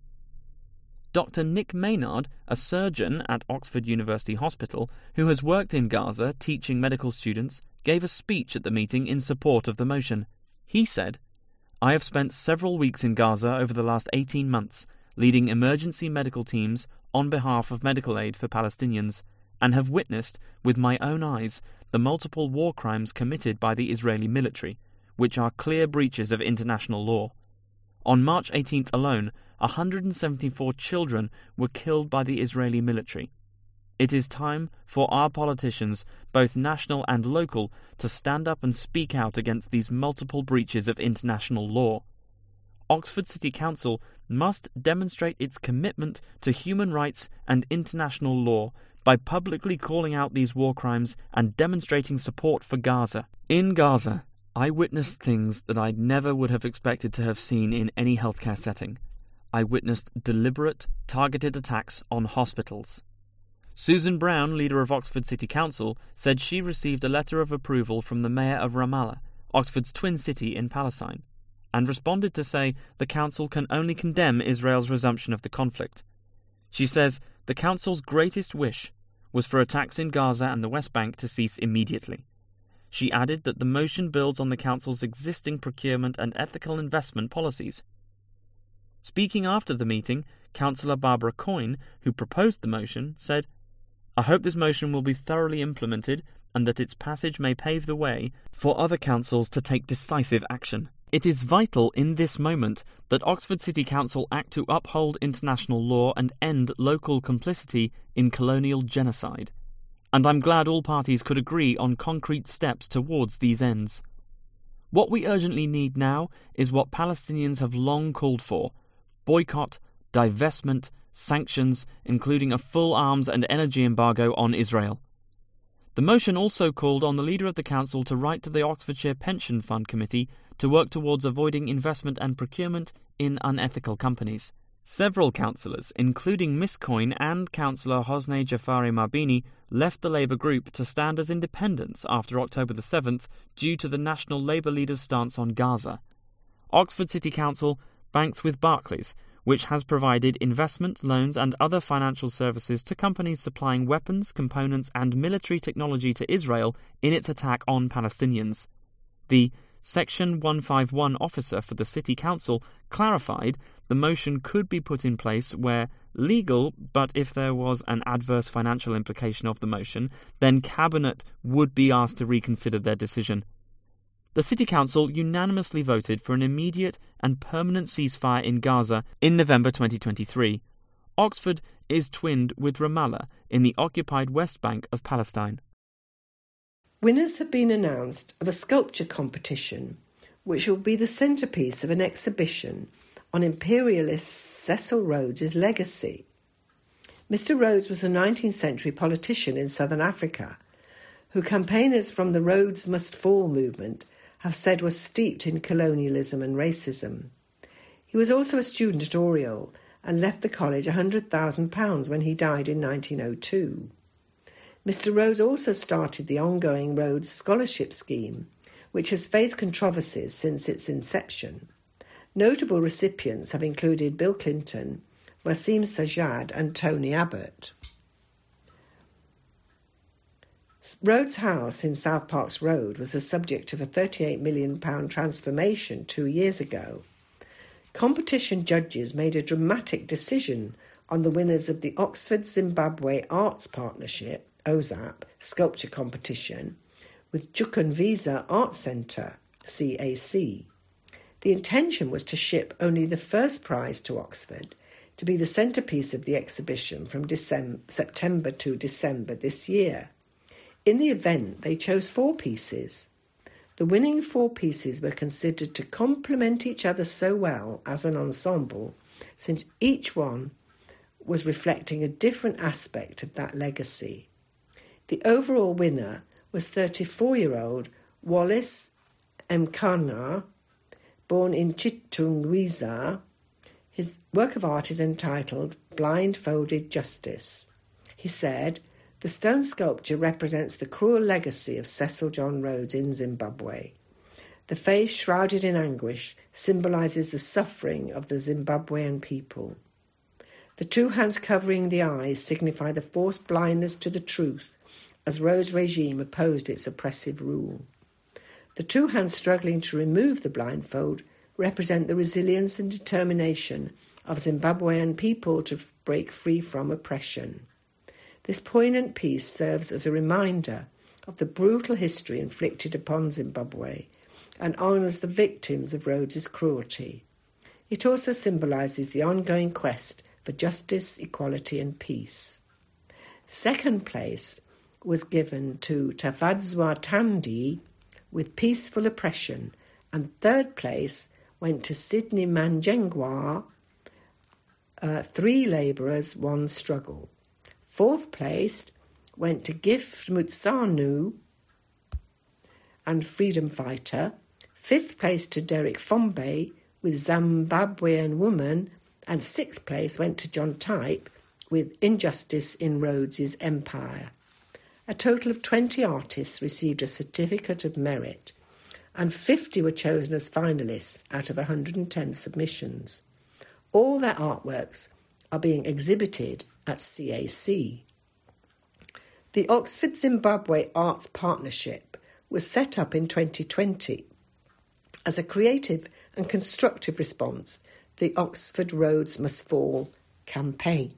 Doctor Nick Maynard, a surgeon at Oxford University Hospital who has worked in Gaza teaching medical students, gave a speech at the meeting in support of the motion. He said, "I have spent several weeks in Gaza over the last eighteen months, leading emergency medical teams on behalf of medical aid for Palestinians, and have witnessed with my own eyes the multiple war crimes committed by the Israeli military, which are clear breaches of international law. On March eighteenth alone, one hundred seventy-four children were killed by the Israeli military. It is time for our politicians, both national and local, to stand up and speak out against these multiple breaches of international law. Oxford City Council must demonstrate its commitment to human rights and international law by publicly calling out these war crimes and demonstrating support for Gaza. In Gaza, I witnessed things that I never would have expected to have seen in any healthcare setting. I witnessed deliberate, targeted attacks on hospitals." Susan Brown, leader of Oxford City Council, said she received a letter of approval from the mayor of Ramallah, Oxford's twin city in Palestine, and responded to say the council can only condemn Israel's resumption of the conflict. She says, the Council's greatest wish was for attacks in Gaza and the West Bank to cease immediately. She added that the motion builds on the Council's existing procurement and ethical investment policies. Speaking after the meeting, Councillor Barbara Coyne, who proposed the motion, said, "I hope this motion will be thoroughly implemented and that its passage may pave the way for other councils to take decisive action. It is vital in this moment that Oxford City Council act to uphold international law and end local complicity in colonial genocide. And I'm glad all parties could agree on concrete steps towards these ends. What we urgently need now is what Palestinians have long called for: boycott, divestment, sanctions, including a full arms and energy embargo on Israel." The motion also called on the leader of the council to write to the Oxfordshire Pension Fund Committee to work towards avoiding investment and procurement in unethical companies. Several councillors, including Miss Coyne and Councillor Hosnay Jafari Marbini, left the Labour group to stand as independents after October the seventh due to the National Labour leader's stance on Gaza. Oxford City Council banks with Barclays, which has provided investment, loans and other financial services to companies supplying weapons, components and military technology to Israel in its attack on Palestinians. The Section one fifty-one officer for the City Council clarified the motion could be put in place where legal, but if there was an adverse financial implication of the motion, then Cabinet would be asked to reconsider their decision. The City Council unanimously voted for an immediate and permanent ceasefire in Gaza in November twenty twenty-three. Oxford is twinned with Ramallah in the occupied West Bank of Palestine. Winners have been announced of a sculpture competition, which will be the centrepiece of an exhibition on imperialist Cecil Rhodes' legacy. Mister Rhodes was a nineteenth century politician in southern Africa, who campaigners from the Rhodes Must Fall movement have said was steeped in colonialism and racism. He was also a student at Oriel and left the college one hundred thousand pounds when he died in nineteen oh two. Mister Rhodes also started the ongoing Rhodes Scholarship Scheme, which has faced controversies since its inception. Notable recipients have included Bill Clinton, Wassim Sajjad and Tony Abbott. Rhodes House in South Parks Road was the subject of a thirty-eight million pounds transformation two years ago. Competition judges made a dramatic decision on the winners of the Oxford Zimbabwe Arts Partnership, O Z A P, sculpture competition with Chukwunvisa Art Centre, C A C. The intention was to ship only the first prize to Oxford to be the centrepiece of the exhibition from December, September to December this year. In the event, they chose four pieces. The winning four pieces were considered to complement each other so well as an ensemble, since each one was reflecting a different aspect of that legacy. The overall winner was thirty-four-year-old Wallace Mkana, born in Chitungwiza. His work of art is entitled Blindfolded Justice. He said, "The stone sculpture represents the cruel legacy of Cecil John Rhodes in Zimbabwe. The face shrouded in anguish symbolises the suffering of the Zimbabwean people. The two hands covering the eyes signify the forced blindness to the truth as Rhodes' regime opposed its oppressive rule. The two hands struggling to remove the blindfold represent the resilience and determination of Zimbabwean people to break free from oppression. This poignant piece serves as a reminder of the brutal history inflicted upon Zimbabwe and honours the victims of Rhodes' cruelty. It also symbolises the ongoing quest for justice, equality and peace." Second place was given to Tafadzwa Tamdi with Peaceful Oppression, and third place went to Sydney Manjengwa, uh, Three Labourers, One Struggle. Fourth place went to Gift Mutsanu and Freedom Fighter. Fifth place to Derek Fombe with Zimbabwean Woman. And sixth place went to John Type with Injustice in Rhodes' Empire. A total of twenty artists received a Certificate of Merit, and fifty were chosen as finalists out of one hundred ten submissions. All their artworks are being exhibited at C A C. The Oxford Zimbabwe Arts Partnership was set up in twenty twenty as a creative and constructive response to the Oxford Roads Must Fall campaign.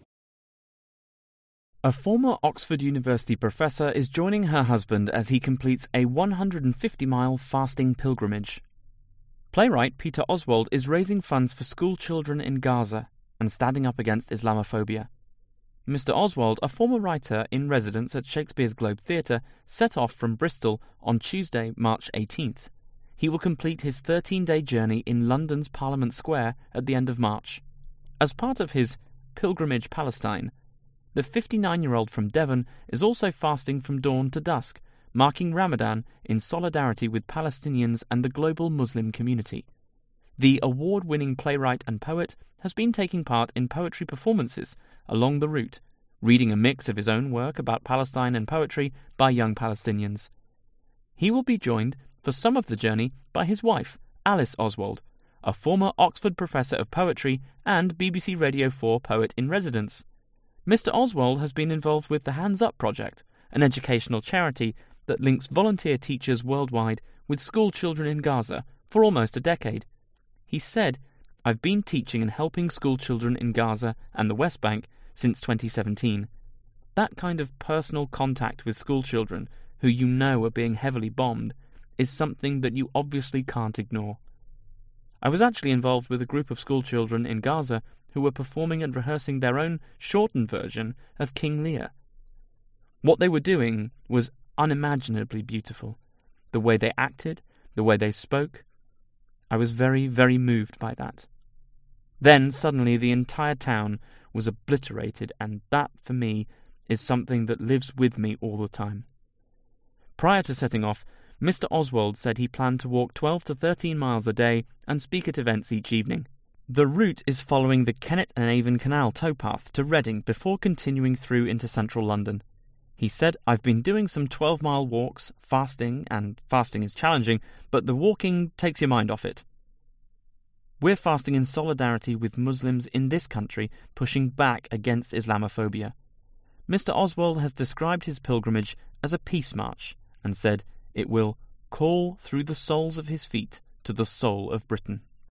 A former Oxford University professor is joining her husband as he completes a one hundred fifty mile fasting pilgrimage. Playwright Peter Oswald is raising funds for school children in Gaza and standing up against Islamophobia. Mister Oswald, a former writer in residence at Shakespeare's Globe Theatre, set off from Bristol on Tuesday, March eighteenth. He will complete his thirteen-day journey in London's Parliament Square at the end of March. As part of his Pilgrimage Palestine, the fifty-nine-year-old from Devon is also fasting from dawn to dusk, marking Ramadan in solidarity with Palestinians and the global Muslim community. The award-winning playwright and poet has been taking part in poetry performances along the route, reading a mix of his own work about Palestine and poetry by young Palestinians. He will be joined for some of the journey by his wife, Alice Oswald, a former Oxford professor of poetry and B B C Radio four poet-in-residence. Mister Oswald has been involved with the Hands Up Project, an educational charity that links volunteer teachers worldwide with school children in Gaza for almost a decade. He said, "I've been teaching and helping school children in Gaza and the West Bank since twenty seventeen. That kind of personal contact with school children who you know are being heavily bombed is something that you obviously can't ignore." I was actually involved with a group of school children in Gaza who were performing and rehearsing their own shortened version of King Lear. What they were doing was unimaginably beautiful. The way they acted, the way they spoke. I was very, very moved by that. Then, suddenly, the entire town was obliterated, and that, for me, is something that lives with me all the time. Prior to setting off, Mister Oswald said he planned to walk twelve to thirteen miles a day and speak at events each evening. The route is following the Kennet and Avon Canal towpath to Reading before continuing through into central London. He said, "I've been doing some twelve-mile walks, fasting, and fasting is challenging, but the walking takes your mind off it. We're fasting in solidarity with Muslims in this country pushing back against Islamophobia." Mister Oswald has described his pilgrimage as a peace march and said it will call through the soles of his feet to the soul of Britain.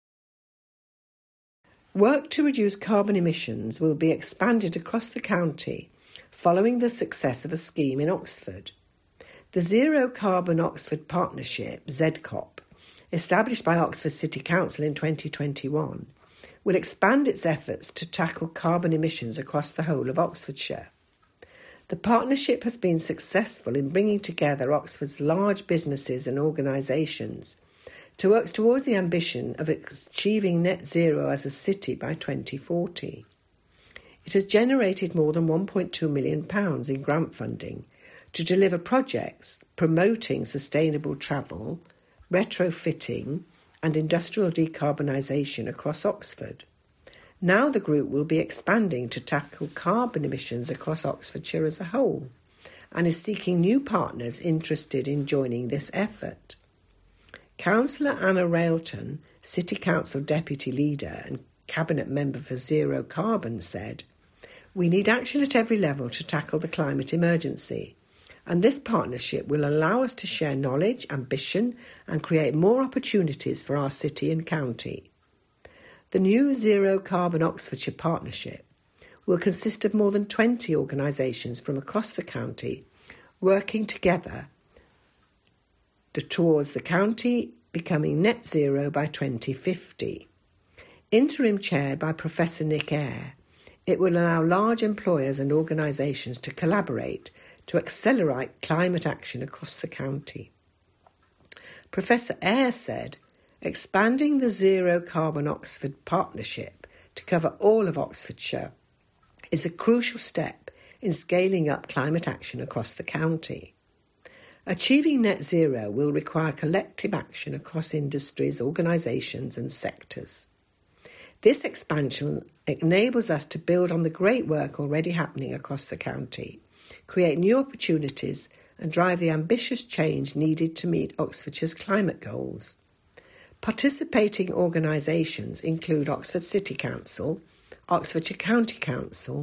Work to reduce carbon emissions will be expanded across the county following the success of a scheme in Oxford. The Zero Carbon Oxford Partnership, Z C O P, established by Oxford City Council in twenty twenty-one, will expand its efforts to tackle carbon emissions across the whole of Oxfordshire. The partnership has been successful in bringing together Oxford's large businesses and organisations to work towards the ambition of achieving net zero as a city by twenty forty. It has generated more than one point two million pounds in grant funding to deliver projects promoting sustainable travel, retrofitting and industrial decarbonisation across Oxford. Now the group will be expanding to tackle carbon emissions across Oxfordshire as a whole and is seeking new partners interested in joining this effort. Councillor Anna Railton, City Council Deputy Leader and Cabinet Member for Zero Carbon, said, "We need action at every level to tackle the climate emergency, and this partnership will allow us to share knowledge, ambition and create more opportunities for our city and county." The new Zero Carbon Oxfordshire Partnership will consist of more than twenty organisations from across the county working together towards the county becoming net zero by twenty fifty. Interim chaired by Professor Nick Eyre, it will allow large employers and organisations to collaborate to accelerate climate action across the county. Professor Eyre said, "Expanding the Zero Carbon Oxford Partnership to cover all of Oxfordshire is a crucial step in scaling up climate action across the county. Achieving net zero will require collective action across industries, organisations and sectors. This expansion enables us to build on the great work already happening across the county, create new opportunities and drive the ambitious change needed to meet Oxfordshire's climate goals. Participating organisations include Oxford City Council, Oxfordshire County Council,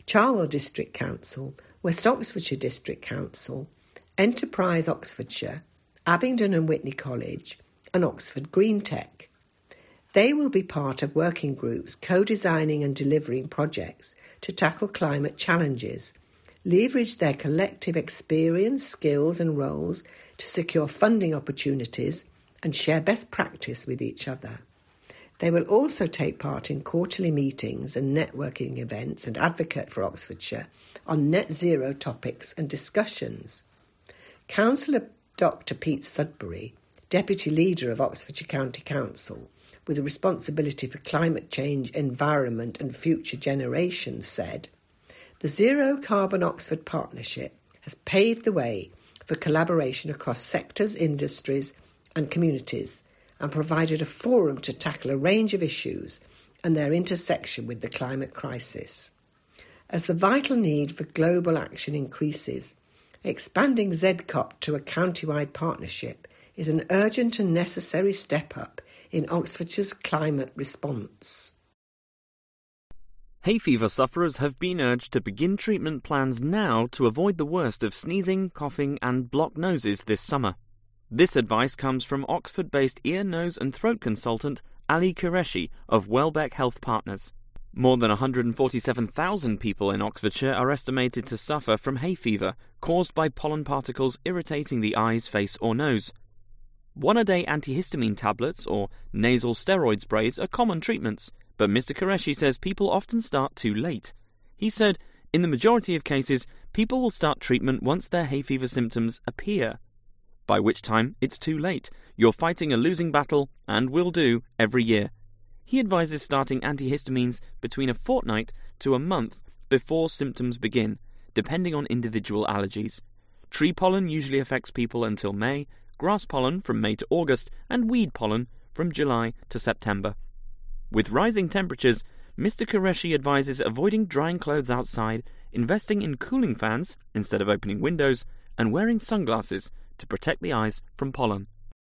Charwell District Council, West Oxfordshire District Council, Enterprise Oxfordshire, Abingdon and Whitney College, and Oxford Green Tech. They will be part of working groups co-designing and delivering projects to tackle climate challenges, leverage their collective experience, skills and roles to secure funding opportunities and share best practice with each other. They will also take part in quarterly meetings and networking events and advocate for Oxfordshire on net zero topics and discussions. Councillor Doctor Pete Sudbury, Deputy Leader of Oxfordshire County Council, with a responsibility for climate change, environment and future generations, said, "The Zero Carbon Oxford Partnership has paved the way for collaboration across sectors, industries and communities and provided a forum to tackle a range of issues and their intersection with the climate crisis. As the vital need for global action increases, expanding Z C O P to a county-wide partnership is an urgent and necessary step up in Oxfordshire's climate response." Hay fever sufferers have been urged to begin treatment plans now to avoid the worst of sneezing, coughing and blocked noses this summer. This advice comes from Oxford-based ear, nose and throat consultant Ali Qureshi of Welbeck Health Partners. More than one hundred forty-seven thousand people in Oxfordshire are estimated to suffer from hay fever caused by pollen particles irritating the eyes, face or nose. One-a-day antihistamine tablets or nasal steroid sprays are common treatments, but Mister Qureshi says people often start too late. He said, in the majority of cases, people will start treatment once their hay fever symptoms appear, by which time it's too late. You're fighting a losing battle, and will do, every year. He advises starting antihistamines between a fortnight to a month before symptoms begin, depending on individual allergies. Tree pollen usually affects people until May, grass pollen from May to August, and weed pollen from July to September. With rising temperatures, Mister Qureshi advises avoiding drying clothes outside, investing in cooling fans instead of opening windows, and wearing sunglasses to protect the eyes from pollen.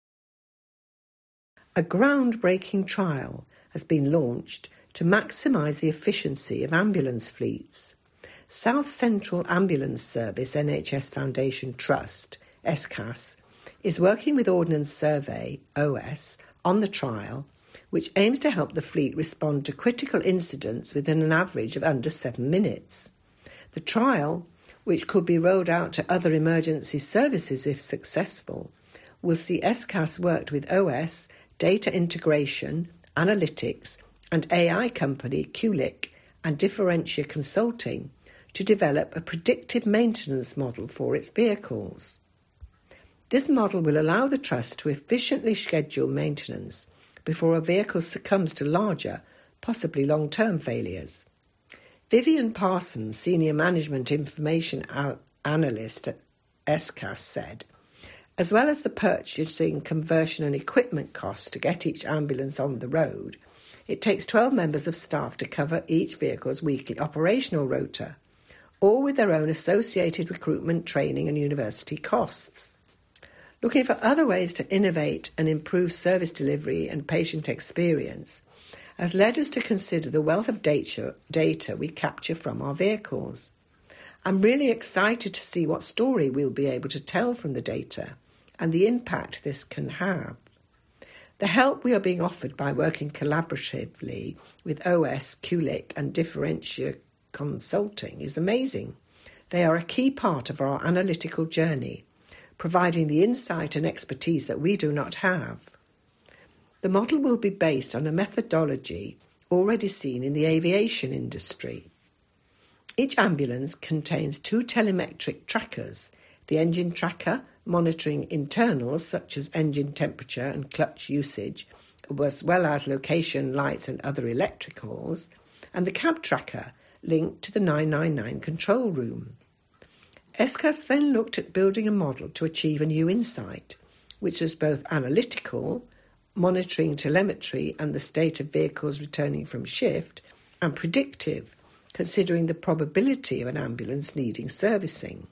A groundbreaking trial has been launched to maximise the efficiency of ambulance fleets. South Central Ambulance Service N H S Foundation Trust, S C A S, is working with Ordnance Survey, O S, on the trial, which aims to help the fleet respond to critical incidents within an average of under seven minutes. The trial, which could be rolled out to other emergency services if successful, will see S C A S worked with O S, data integration, analytics, and A I company Kulik and Differentia Consulting to develop a predictive maintenance model for its vehicles. This model will allow the Trust to efficiently schedule maintenance before a vehicle succumbs to larger, possibly long-term failures. Vivian Parsons, Senior Management Information Al- Analyst at S C A S, said, "As well as the purchasing, conversion and equipment costs to get each ambulance on the road, it takes twelve members of staff to cover each vehicle's weekly operational rota, all with their own associated recruitment, training and university costs. Looking for other ways to innovate and improve service delivery and patient experience has led us to consider the wealth of data, data we capture from our vehicles. I'm really excited to see what story we'll be able to tell from the data and the impact this can have. The help we are being offered by working collaboratively with O S, Kulik and Differentia Consulting is amazing. They are a key part of our analytical journey, providing the insight and expertise that we do not have. The model will be based on a methodology already seen in the aviation industry. Each ambulance contains two telemetric trackers, the engine tracker monitoring internals such as engine temperature and clutch usage, as well as location, lights and other electricals, and the cab tracker linked to the nine nine nine control room. S C A S then looked at building a model to achieve a new insight, which was both analytical, monitoring telemetry and the state of vehicles returning from shift, and predictive, considering the probability of an ambulance needing servicing.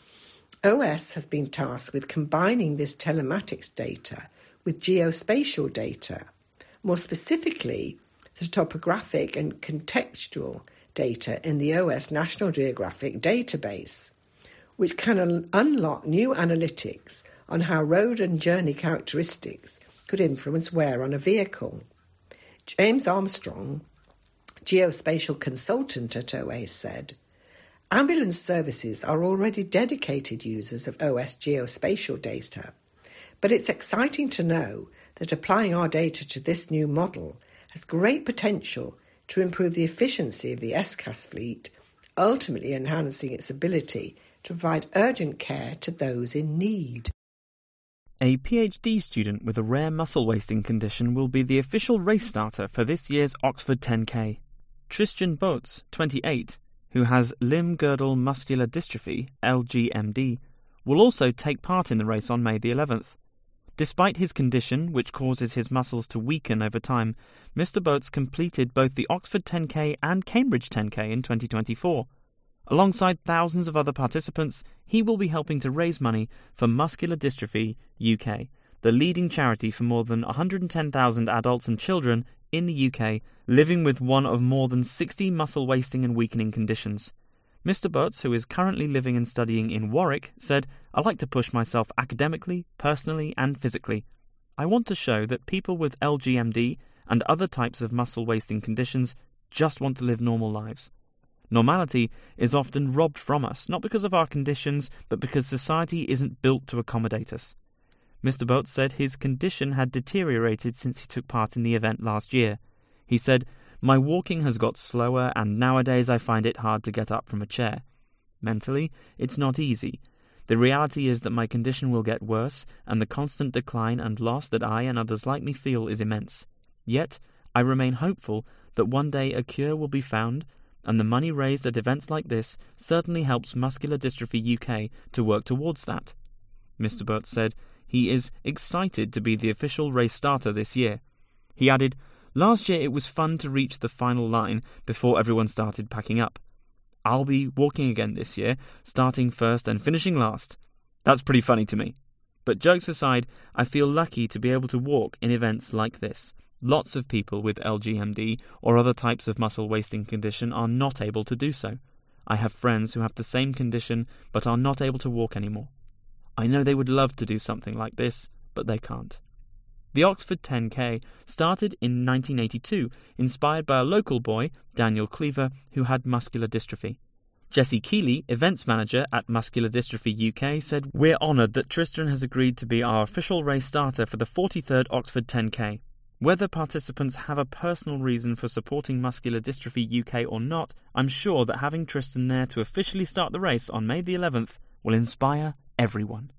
O S has been tasked with combining this telematics data with geospatial data, more specifically the topographic and contextual data in the O S National Geographic database, which can un- unlock new analytics on how road and journey characteristics could influence wear on a vehicle. James Armstrong, geospatial consultant at O A S, said, "Ambulance services are already dedicated users of O S geospatial data, but it's exciting to know that applying our data to this new model has great potential to improve the efficiency of the S C A S fleet, ultimately enhancing its ability to provide urgent care to those in need." A PhD student with a rare muscle wasting condition will be the official race starter for this year's Oxford ten K. Tristan Boats, twenty-eight, who has limb girdle muscular dystrophy, L G M D, will also take part in the race on May the eleventh. Despite his condition, which causes his muscles to weaken over time, Mister Boats completed both the Oxford ten K and Cambridge ten K in twenty twenty-four. Alongside thousands of other participants, he will be helping to raise money for Muscular Dystrophy U K, the leading charity for more than one hundred ten thousand adults and children in the U K living with one of more than sixty muscle wasting and weakening conditions. Mister Boats, who is currently living and studying in Warwick, said, "I like to push myself academically, personally and physically. I want to show that people with L G M D and other types of muscle wasting conditions just want to live normal lives. Normality is often robbed from us, not because of our conditions, but because society isn't built to accommodate us." Mister Boats said his condition had deteriorated since he took part in the event last year. He said, "My walking has got slower and nowadays I find it hard to get up from a chair. Mentally, it's not easy. The reality is that my condition will get worse and the constant decline and loss that I and others like me feel is immense. Yet, I remain hopeful that one day a cure will be found, and the money raised at events like this certainly helps Muscular Dystrophy U K to work towards that." Mister Boats said he is excited to be the official race starter this year. He added, "Last year it was fun to reach the final line before everyone started packing up. I'll be walking again this year, starting first and finishing last. That's pretty funny to me. But jokes aside, I feel lucky to be able to walk in events like this. Lots of people with L G M D or other types of muscle wasting condition are not able to do so. I have friends who have the same condition but are not able to walk anymore. I know they would love to do something like this, but they can't." The Oxford ten K started in nineteen eighty-two, inspired by a local boy, Daniel Cleaver, who had muscular dystrophy. Jessie Keeley, events manager at Muscular Dystrophy U K, said, "We're honoured that Tristan has agreed to be our official race starter for the forty-third Oxford ten K. Whether participants have a personal reason for supporting Muscular Dystrophy U K or not, I'm sure that having Tristan there to officially start the race on May the eleventh will inspire everyone."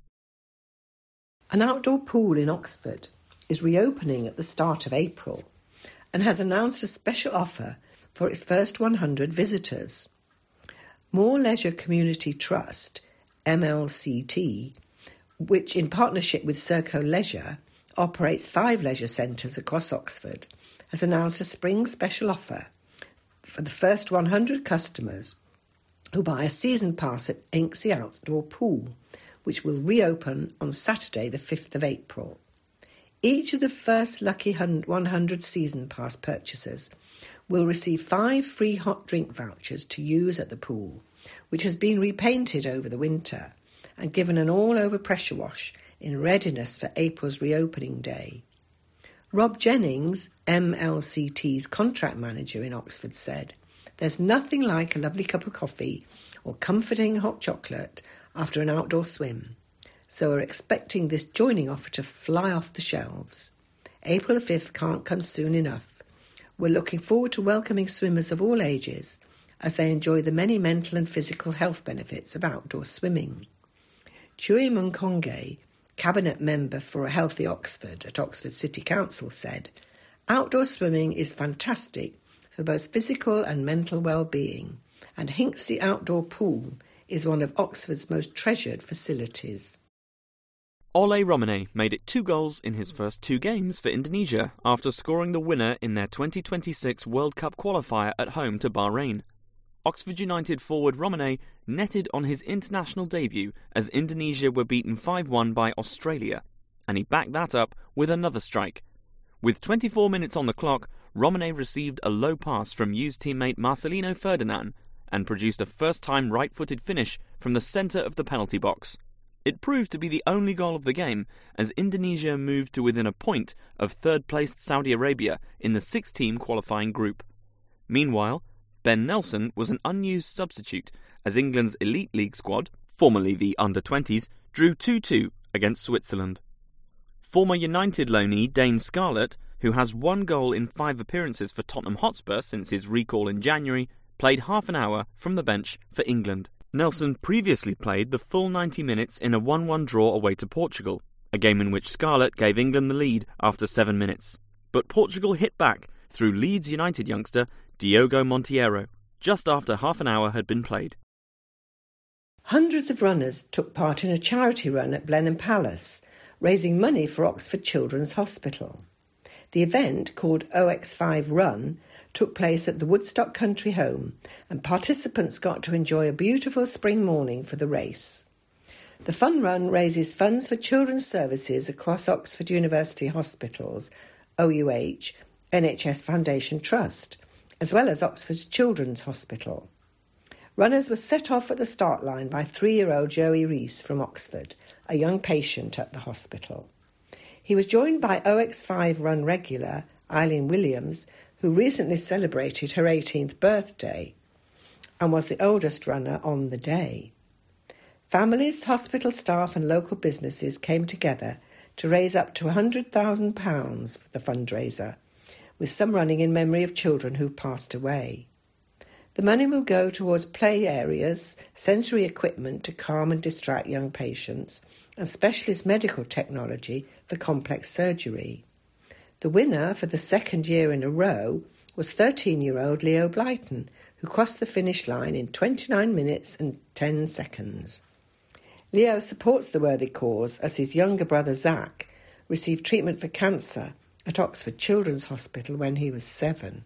An outdoor pool in Oxford is reopening at the start of April and has announced a special offer for its first one hundred visitors. More Leisure Community Trust, M L C T, which in partnership with Serco Leisure operates five leisure centres across Oxford, has announced a spring special offer for the first one hundred customers who buy a season pass at Inksea Outdoor Pool, which will reopen on Saturday the fifth of April. Each of the first lucky one hundred season pass purchasers will receive five free hot drink vouchers to use at the pool, which has been repainted over the winter and given an all-over pressure wash in readiness for April's reopening day. Rob Jennings, M L C T's contract manager in Oxford, said, "There's nothing like a lovely cup of coffee or comforting hot chocolate after an outdoor swim, so we're expecting this joining offer to fly off the shelves. April the fifth can't come soon enough. We're looking forward to welcoming swimmers of all ages as they enjoy the many mental and physical health benefits of outdoor swimming." Chui Munkonge, Cabinet Member for a Healthy Oxford at Oxford City Council, said, "Outdoor swimming is fantastic for both physical and mental well-being, and Hinksey Outdoor Pool is one of Oxford's most treasured facilities." Ole Romane made it two goals in his first two games for Indonesia after scoring the winner in their twenty twenty-six World Cup qualifier at home to Bahrain. Oxford United forward Romane netted on his international debut as Indonesia were beaten five one by Australia, and he backed that up with another strike. With twenty-four minutes on the clock, Romane received a low pass from used teammate Marcelino Ferdinand and produced a first-time right-footed finish from the centre of the penalty box. It proved to be the only goal of the game, as Indonesia moved to within a point of third-placed Saudi Arabia in the six-team qualifying group. Meanwhile, Ben Nelson was an unused substitute, as England's Elite League squad, formerly the under twenties, drew two two against Switzerland. Former United loanee Dane Scarlett, who has one goal in five appearances for Tottenham Hotspur since his recall in January, played half an hour from the bench for England. Nelson previously played the full ninety minutes in a one one draw away to Portugal, a game in which Scarlett gave England the lead after seven minutes. But Portugal hit back through Leeds United youngster Diogo Monteiro, just after half an hour had been played. Hundreds of runners took part in a charity run at Blenheim Palace, raising money for Oxford Children's Hospital. The event, called O X five Run, took place at the Woodstock Country Home, and participants got to enjoy a beautiful spring morning for the race. The fun run raises funds for children's services across Oxford University Hospitals, O U H, N H S Foundation Trust, as well as Oxford Children's Hospital. Runners were set off at the start line by three-year-old Joey Rees from Oxford, a young patient at the hospital. He was joined by O X five Run regular Eileen Williams, who recently celebrated her eighteenth birthday and was the oldest runner on the day. Families, hospital staff and local businesses came together to raise up to one hundred thousand pounds for the fundraiser, with some running in memory of children who've passed away. The money will go towards play areas, sensory equipment to calm and distract young patients, and specialist medical technology for complex surgery. The winner for the second year in a row was thirteen-year-old Leo Blyton, who crossed the finish line in twenty-nine minutes and ten seconds. Leo supports the worthy cause as his younger brother Zach received treatment for cancer at Oxford Children's Hospital when he was seven.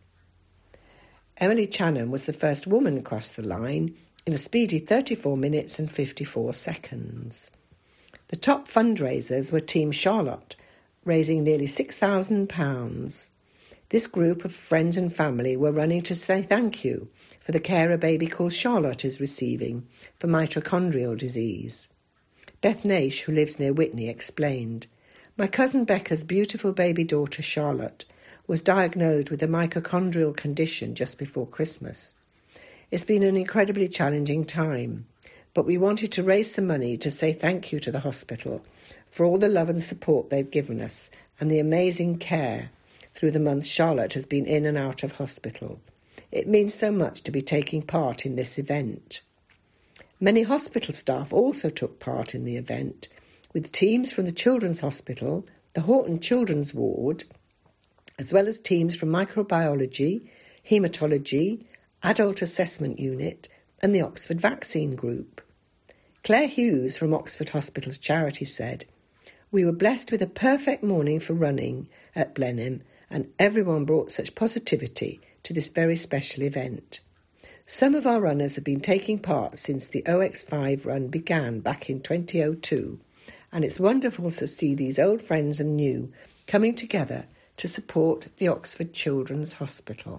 Emily Chanham was the first woman across the line in a speedy thirty-four minutes and fifty-four seconds. The top fundraisers were Team Charlotte, raising nearly six thousand pounds. This group of friends and family were running to say thank you for the care a baby called Charlotte is receiving for mitochondrial disease. Beth Naish, who lives near Whitney, explained, "My cousin Becca's beautiful baby daughter Charlotte was diagnosed with a mitochondrial condition just before Christmas. It's been an incredibly challenging time, but we wanted to raise some money to say thank you to the hospital for all the love and support they've given us and the amazing care through the month Charlotte has been in and out of hospital. It means so much to be taking part in this event." Many hospital staff also took part in the event, with teams from the Children's Hospital, the Horton Children's Ward, as well as teams from microbiology, haematology, adult assessment unit and the Oxford Vaccine Group. Claire Hughes from Oxford Hospital's charity said, "We were blessed with a perfect morning for running at Blenheim, and everyone brought such positivity to this very special event. Some of our runners have been taking part since the O X five run began back in twenty oh two, and it's wonderful to see these old friends and new coming together to support the Oxford Children's Hospital."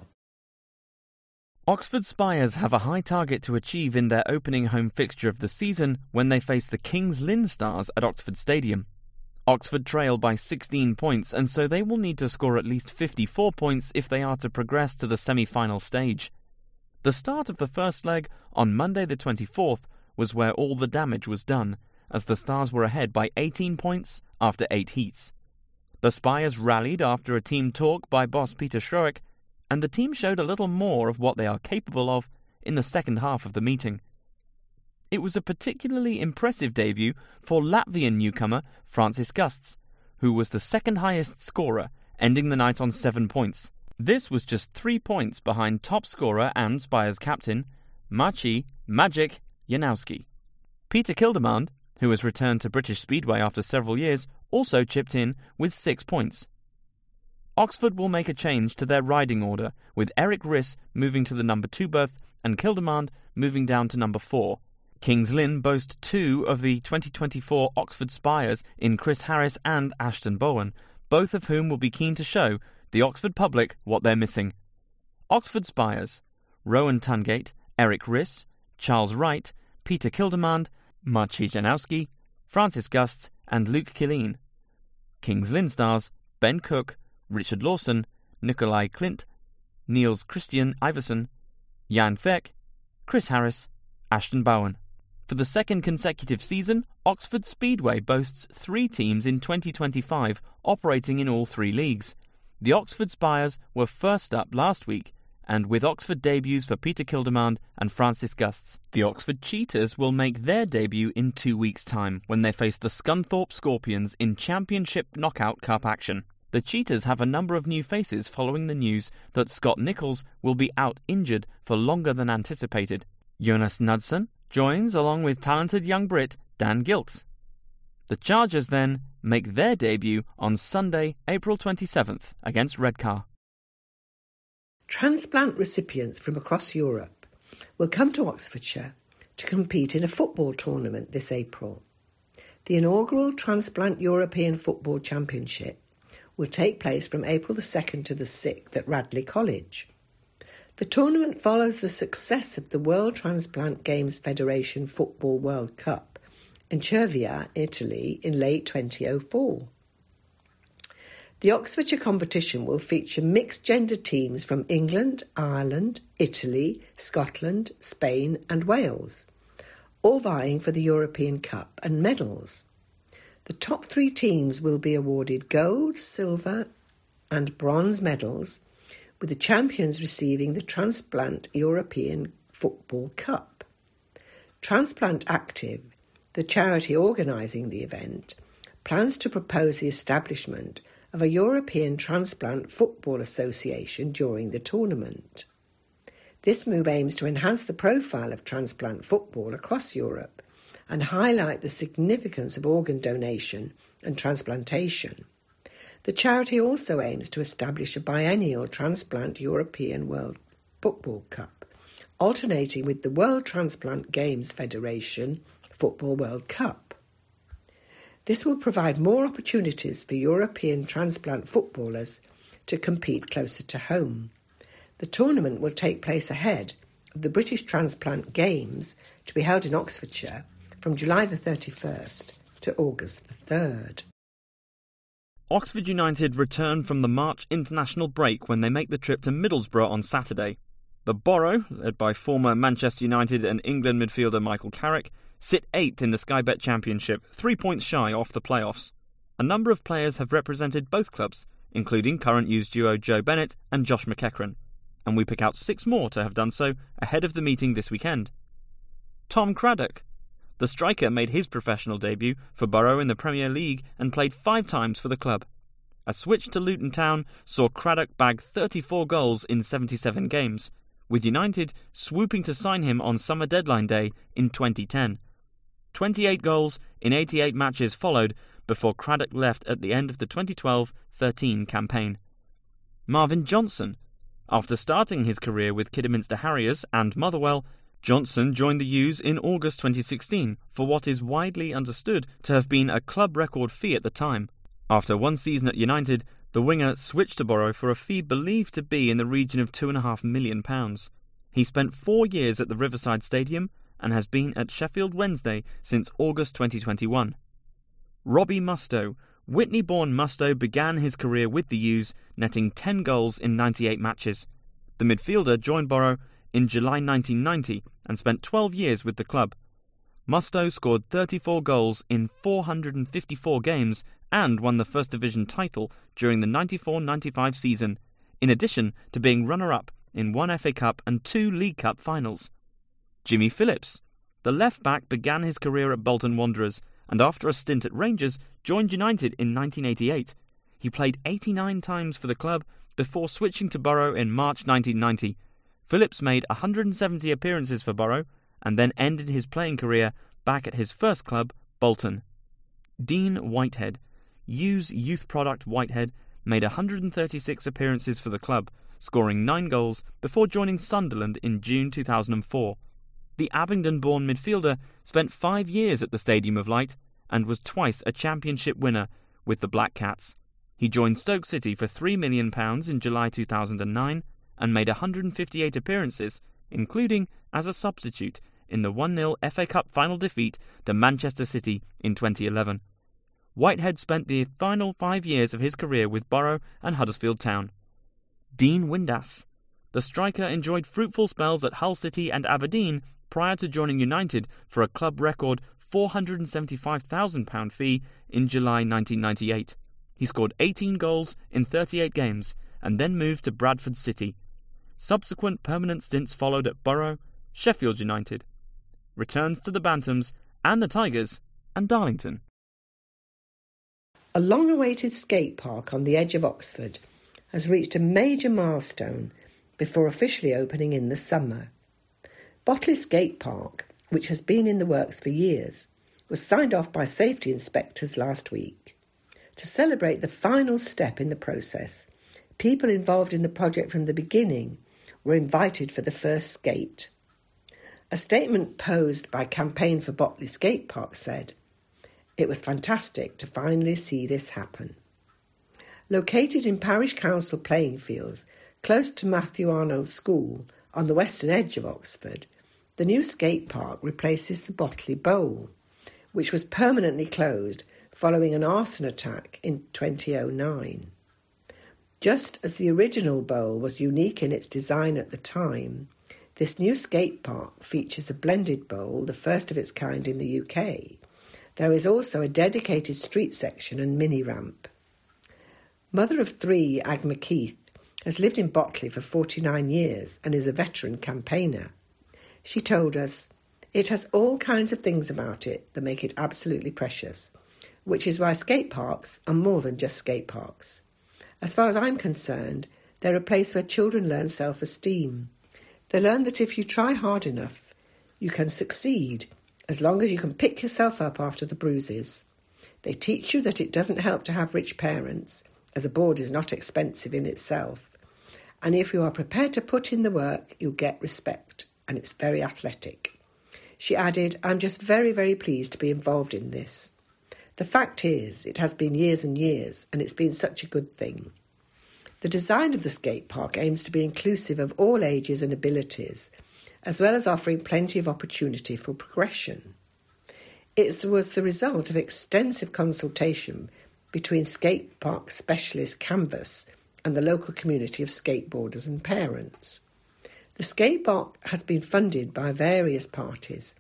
Oxford Spires have a high target to achieve in their opening home fixture of the season when they face the Kings Lynn Stars at Oxford Stadium. Oxford trail by sixteen points, and so they will need to score at least fifty-four points if they are to progress to the semi-final stage. The start of the first leg on Monday the twenty-fourth was where all the damage was done, as the Stars were ahead by eighteen points after eight heats. The Spires rallied after a team talk by boss Peter Schroek, and the team showed a little more of what they are capable of in the second half of the meeting. It was a particularly impressive debut for Latvian newcomer Francis Gusts, who was the second highest scorer, ending the night on seven points. This was just three points behind top scorer and Spires captain Maciej Magic Janowski. Peter Kildemand, who has returned to British Speedway after several years, also chipped in with six points. Oxford will make a change to their riding order, with Eric Riss moving to the number two berth and Kildemand moving down to number four. Kings Lynn boast two of the twenty twenty-four Oxford Spires in Chris Harris and Ashton Bowen, both of whom will be keen to show the Oxford public what they're missing. Oxford Spires: Rowan Tungate, Eric Riss, Charles Wright, Peter Kildemand, Maciej Janowski, Francis Gusts and Luke Killeen. King's Lynn Stars: Ben Cook, Richard Lawson, Nikolai Klint, Niels Christian Iverson, Jan Feck, Chris Harris, Ashton Bowen. For the second consecutive season, Oxford Speedway boasts three teams in twenty twenty-five operating in all three leagues. The Oxford Spires were first up last week, and with Oxford debuts for Peter Kildemand and Francis Gusts. The Oxford Cheetahs will make their debut in two weeks' time when they face the Scunthorpe Scorpions in Championship Knockout Cup action. The Cheetahs have a number of new faces following the news that Scott Nichols will be out injured for longer than anticipated. Jonas Knudsen joins along with talented young Brit Dan Gilks. The Chargers then make their debut on Sunday, April twenty-seventh against Redcar. Transplant recipients from across Europe will come to Oxfordshire to compete in a football tournament this April. The inaugural Transplant European Football Championship will take place from April the second to the sixth at Radley College. The tournament follows the success of the World Transplant Games Federation Football World Cup in Cervia, Italy in late twenty oh four. The Oxfordshire competition will feature mixed-gender teams from England, Ireland, Italy, Scotland, Spain and Wales, all vying for the European Cup and medals. The top three teams will be awarded gold, silver and bronze medals, with the champions receiving the Transplant European Football Cup. Transplant Active, the charity organising the event, plans to propose the establishment of a European Transplant Football Association during the tournament. This move aims to enhance the profile of transplant football across Europe and highlight the significance of organ donation and transplantation. The charity also aims to establish a biennial Transplant European World Football Cup, alternating with the World Transplant Games Federation Football World Cup. This will provide more opportunities for European transplant footballers to compete closer to home. The tournament will take place ahead of the British Transplant Games to be held in Oxfordshire from July the thirty-first to August the third. Oxford United return from the March international break when they make the trip to Middlesbrough on Saturday. The Borough, led by former Manchester United and England midfielder Michael Carrick, sit eighth in the Sky Bet Championship, three points shy off the playoffs. A number of players have represented both clubs, including current U's duo Joe Bennett and Josh McEachran, and we pick out six more to have done so ahead of the meeting this weekend. Tom Craddock. The striker made his professional debut for Borough in the Premier League and played five times for the club. A switch to Luton Town saw Craddock bag thirty-four goals in seventy-seven games, with United swooping to sign him on summer deadline day in twenty ten. twenty-eight goals in eighty-eight matches followed before Craddock left at the end of the twenty twelve thirteen campaign. Marvin Johnson. After starting his career with Kidderminster Harriers and Motherwell, Johnson joined the U's in August twenty sixteen for what is widely understood to have been a club record fee at the time. After one season at United, the winger switched to Borough for a fee believed to be in the region of two point five million pounds. He spent four years at the Riverside Stadium and has been at Sheffield Wednesday since August twenty twenty-one. Robbie Mustoe. Whitney-born Mustoe began his career with the U's, netting ten goals in ninety-eight matches. The midfielder joined Borough in July nineteen ninety and spent twelve years with the club. Mustoe scored thirty-four goals in four hundred fifty-four games and won the First Division title during the ninety-four ninety-five season, in addition to being runner-up in one F A Cup and two League Cup finals. Jimmy Phillips. The left-back began his career at Bolton Wanderers and after a stint at Rangers joined United in nineteen eighty-eight. He played eighty-nine times for the club before switching to Borough in March nineteen ninety. Phillips made one hundred seventy appearances for Borough and then ended his playing career back at his first club, Bolton. Dean Whitehead. U's youth product Whitehead made one hundred thirty-six appearances for the club, scoring nine goals before joining Sunderland in June two thousand four. The Abingdon-born midfielder spent five years at the Stadium of Light and was twice a championship winner with the Black Cats. He joined Stoke City for three million pounds in July two thousand nine and made one hundred fifty-eight appearances, including as a substitute in the one nil F A Cup final defeat to Manchester City in twenty eleven. Whitehead spent the final five years of his career with Borough and Huddersfield Town. Dean Windass. The striker enjoyed fruitful spells at Hull City and Aberdeen prior to joining United for a club record four hundred seventy-five thousand pounds fee in July nineteen ninety-eight. He scored eighteen goals in thirty-eight games and then moved to Bradford City. Subsequent permanent stints followed at Borough, Sheffield United. Returns to the Bantams and the Tigers and Darlington. A long-awaited skate park on the edge of Oxford has reached a major milestone before officially opening in the summer. Botley Skate Park, which has been in the works for years, was signed off by safety inspectors last week. To celebrate the final step in the process, people involved in the project from the beginning were invited for the first skate. A statement posed by Campaign for Botley Skate Park said, "It was fantastic to finally see this happen." Located in Parish Council playing fields close to Matthew Arnold School on the western edge of Oxford, the new skate park replaces the Botley Bowl, which was permanently closed following an arson attack in two thousand nine. Just as the original bowl was unique in its design at the time, this new skate park features a blended bowl, the first of its kind in the U K. There is also a dedicated street section and mini-ramp. Mother of three, Ag McKeith, has lived in Botley for forty-nine years and is a veteran campaigner. She told us, "It has all kinds of things about it that make it absolutely precious, which is why skate parks are more than just skate parks. As far as I'm concerned, they're a place where children learn self-esteem. They learn that if you try hard enough, you can succeed, as long as you can pick yourself up after the bruises. They teach you that it doesn't help to have rich parents, as a board is not expensive in itself. And if you are prepared to put in the work, you'll get respect, and it's very athletic." She added, "I'm just very, very pleased to be involved in this. The fact is, it has been years and years, and it's been such a good thing." The design of the skate park aims to be inclusive of all ages and abilities, as well as offering plenty of opportunity for progression. It was the result of extensive consultation between skate park specialist Canvas and the local community of skateboarders and parents. The skate park has been funded by various parties.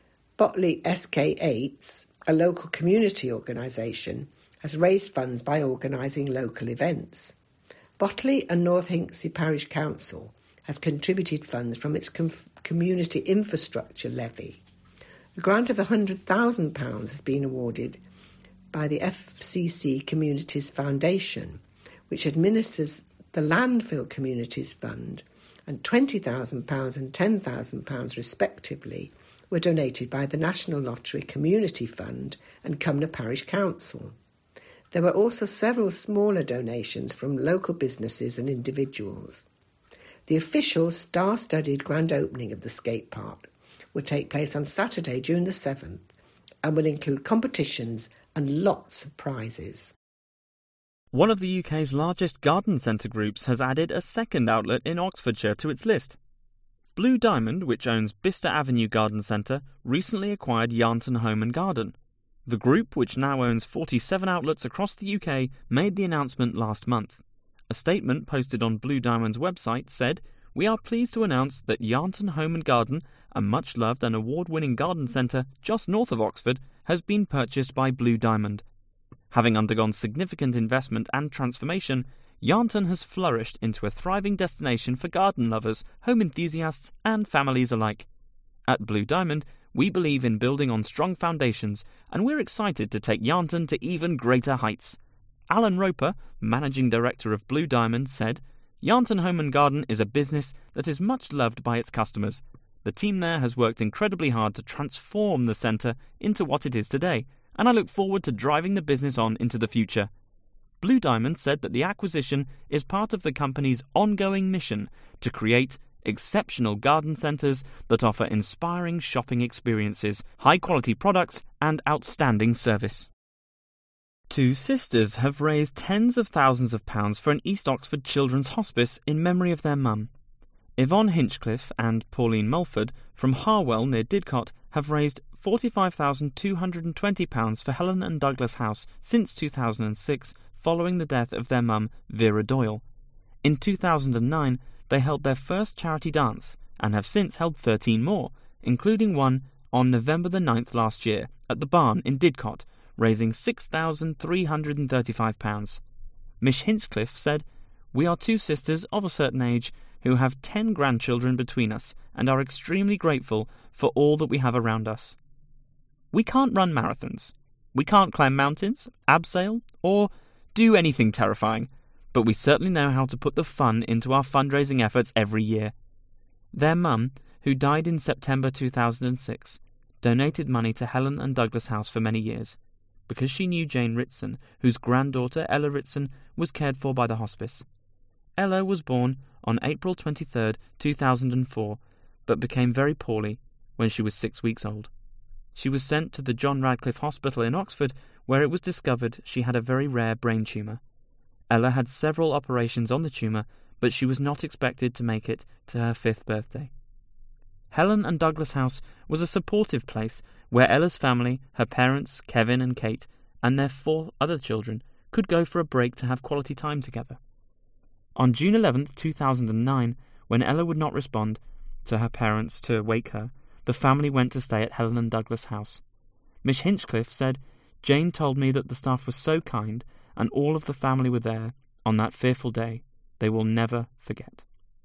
Botley S K eights, a local community organisation, has raised funds by organising local events. Botley and North Hinksey Parish Council has contributed funds from its com- community infrastructure levy. A grant of one hundred thousand pounds has been awarded by the F C C Communities Foundation, which administers the Landfill Communities Fund, and twenty thousand pounds and ten thousand pounds respectively were donated by the National Lottery Community Fund and Cumnor Parish Council. There were also several smaller donations from local businesses and individuals. The official star-studded grand opening of the skate park will take place on Saturday, June the seventh, and will include competitions and lots of prizes. One of the U K's largest garden centre groups has added a second outlet in Oxfordshire to its list. Blue Diamond, which owns Bicester Avenue Garden Centre, recently acquired Yarnton Home and Garden. The group, which now owns forty-seven outlets across the U K, made the announcement last month. A statement posted on Blue Diamond's website said, "We are pleased to announce that Yarnton Home and Garden, a much-loved and award-winning garden centre just north of Oxford, has been purchased by Blue Diamond. Having undergone significant investment and transformation, Yarnton has flourished into a thriving destination for garden lovers, home enthusiasts and families alike. At Blue Diamond, we believe in building on strong foundations, and we're excited to take Yarnton to even greater heights." Alan Roper, Managing Director of Blue Diamond, said, "Yarnton Home and Garden is a business that is much loved by its customers. The team there has worked incredibly hard to transform the centre into what it is today, and I look forward to driving the business on into the future." Blue Diamond said that the acquisition is part of the company's ongoing mission to create exceptional garden centres that offer inspiring shopping experiences, high-quality products and outstanding service. Two sisters have raised tens of thousands of pounds for an East Oxford Children's Hospice in memory of their mum. Yvonne Hinchcliffe and Pauline Mulford from Harwell near Didcot have raised forty-five thousand two hundred twenty pounds for Helen and Douglas House since two thousand six, following the death of their mum, Vera Doyle. In two thousand nine, they held their first charity dance and have since held thirteen more, including one on November the ninth last year at the Barn in Didcot, raising six thousand three hundred thirty-five pounds. Miss Hinchcliffe said, "We are two sisters of a certain age who have ten grandchildren between us and are extremely grateful for all that we have around us. We can't run marathons, we can't climb mountains, abseil, or do anything terrifying, but we certainly know how to put the fun into our fundraising efforts every year." Their mum, who died in September two thousand six, donated money to Helen and Douglas House for many years, because she knew Jane Ritson, whose granddaughter Ella Ritson was cared for by the hospice. Ella was born on April twenty-third, two thousand four, but became very poorly when she was six weeks old. She was sent to the John Radcliffe Hospital in Oxford, where it was discovered she had a very rare brain tumour. Ella had several operations on the tumour, but she was not expected to make it to her fifth birthday. Helen and Douglas House was a supportive place where Ella's family, her parents, Kevin and Kate, and their four other children could go for a break to have quality time together. On June eleventh, two thousand nine, when Ella would not respond to her parents to wake her, the family went to stay at Helen and Douglas House. Miss Hinchcliffe said, "Jane told me that the staff was so kind and all of the family were there on that fearful day. They will never forget."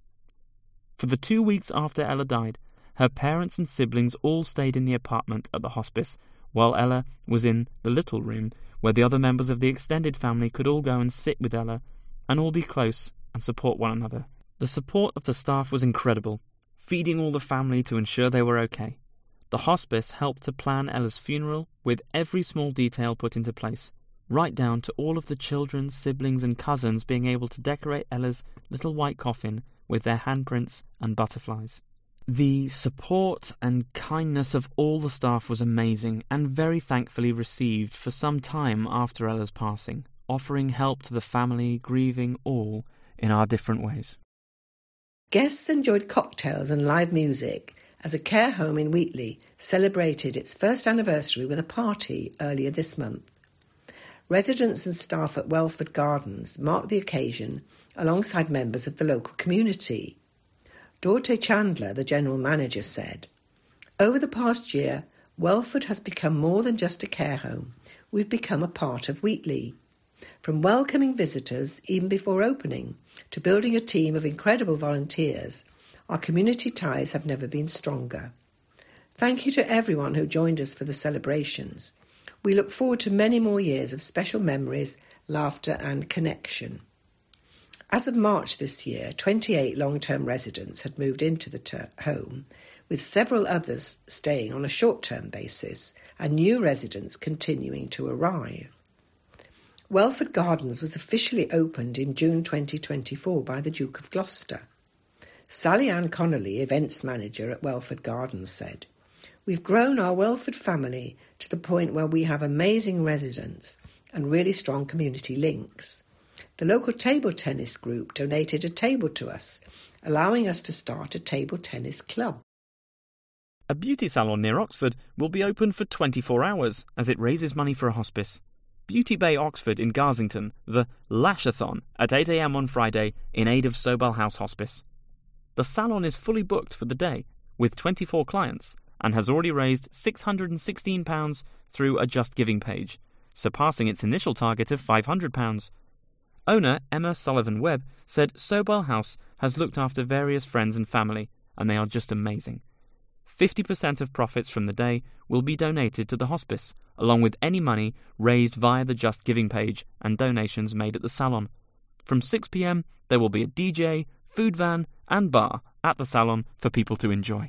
For the two weeks after Ella died, her parents and siblings all stayed in the apartment at the hospice, while Ella was in the little room where the other members of the extended family could all go and sit with Ella and all be close and support one another. The support of the staff was incredible, feeding all the family to ensure they were okay. The hospice helped to plan Ella's funeral with every small detail put into place, right down to all of the children, siblings and cousins being able to decorate Ella's little white coffin with their handprints and butterflies. The support and kindness of all the staff was amazing and very thankfully received for some time after Ella's passing, offering help to the family, grieving all in our different ways. Guests enjoyed cocktails and live music as a care home in Wheatley celebrated its first anniversary with a party earlier this month. Residents and staff at Welford Gardens marked the occasion alongside members of the local community. Dorte Chandler, the general manager, said, "Over the past year, Welford has become more than just a care home. We've become a part of Wheatley. From welcoming visitors even before opening to building a team of incredible volunteers, our community ties have never been stronger. Thank you to everyone who joined us for the celebrations. We look forward to many more years of special memories, laughter and connection." As of March this year, twenty-eight long-term residents had moved into the ter- home, with several others staying on a short-term basis and new residents continuing to arrive. Welford Gardens was officially opened in June twenty twenty-four by the Duke of Gloucester. Sally Ann Connolly, events manager at Welford Gardens, said, "We've grown our Welford family to the point where we have amazing residents and really strong community links. The local table tennis group donated a table to us, allowing us to start a table tennis club." A beauty salon near Oxford will be open for twenty-four hours as it raises money for a hospice. Beauty Bay Oxford in Garsington, the Lashathon at eight a m on Friday in aid of Sobel House Hospice. The salon is fully booked for the day, with twenty-four clients, and has already raised six hundred sixteen pounds through a Just Giving page, surpassing its initial target of five hundred pounds. Owner Emma Sullivan-Webb said Sobel House has looked after various friends and family, and they are just amazing. fifty percent of profits from the day will be donated to the hospice, along with any money raised via the Just Giving page and donations made at the salon. From six p m, there will be a D J, food van and bar at the salon for people to enjoy.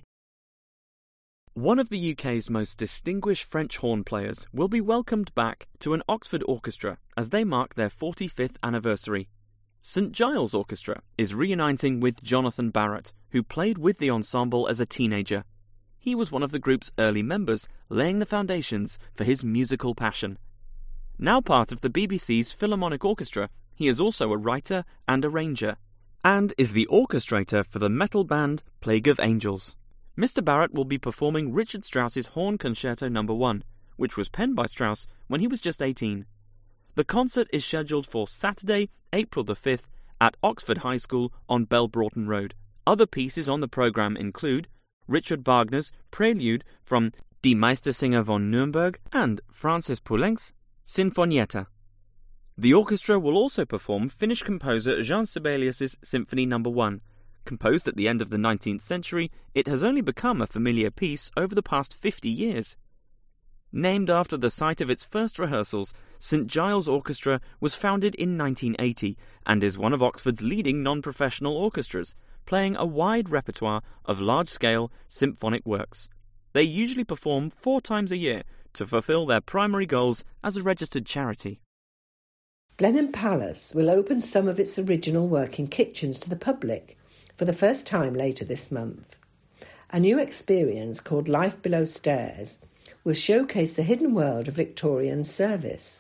One of the U K's most distinguished French horn players will be welcomed back to an Oxford orchestra as they mark their forty-fifth anniversary. St Giles Orchestra is reuniting with Jonathan Barrett, who played with the ensemble as a teenager. He was one of the group's early members, laying the foundations for his musical passion. Now part of the B B C's Philharmonic Orchestra, he is also a writer and arranger, and is the orchestrator for the metal band Plague of Angels. Mister Barrett will be performing Richard Strauss's Horn Concerto number one, which was penned by Strauss when he was just eighteen. The concert is scheduled for Saturday, April the fifth, at Oxford High School on Bell Broughton Road. Other pieces on the programme include Richard Wagner's Prelude from Die Meistersinger von Nürnberg and Francis Poulenc's Sinfonietta. The orchestra will also perform Finnish composer Jean Sibelius's Symphony number one. Composed at the end of the nineteenth century, it has only become a familiar piece over the past fifty years. Named after the site of its first rehearsals, Saint Giles Orchestra was founded in nineteen eighty and is one of Oxford's leading non-professional orchestras, playing a wide repertoire of large-scale symphonic works. They usually perform four times a year to fulfil their primary goals as a registered charity. Blenheim Palace will open some of its original working kitchens to the public for the first time later this month. A new experience called Life Below Stairs will showcase the hidden world of Victorian service.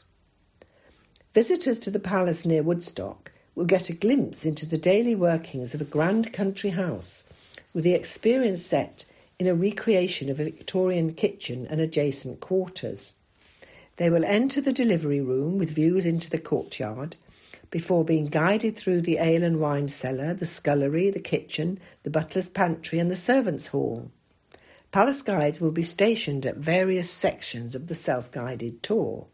Visitors to the palace near Woodstock will get a glimpse into the daily workings of a grand country house, with the experience set in a recreation of a Victorian kitchen and adjacent quarters. They will enter the delivery room with views into the courtyard, before being guided through the ale and wine cellar, the scullery, the kitchen, the butler's pantry and the servants' hall. Palace guides will be stationed at various sections of the self-guided tour.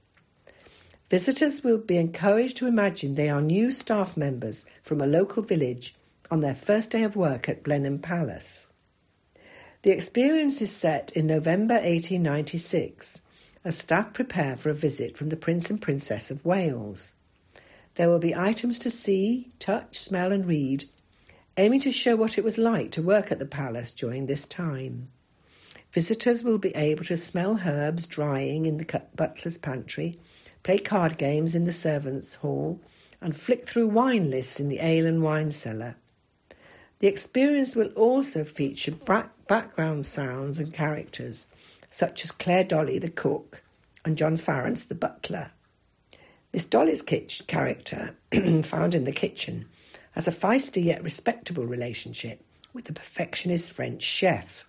Visitors will be encouraged to imagine they are new staff members from a local village on their first day of work at Blenheim Palace. The experience is set in November eighteen ninety-six, as staff prepare for a visit from the Prince and Princess of Wales. There will be items to see, touch, smell and read, aiming to show what it was like to work at the palace during this time. Visitors will be able to smell herbs drying in the butler's pantry, play card games in the servants' hall, and flick through wine lists in the ale and wine cellar. The experience will also feature back- background sounds and characters, such as Claire Dolly, the cook, and John Farrance, the butler. Miss Dolly's kitchen character, found in the kitchen, has a feisty yet respectable relationship with the perfectionist French chef.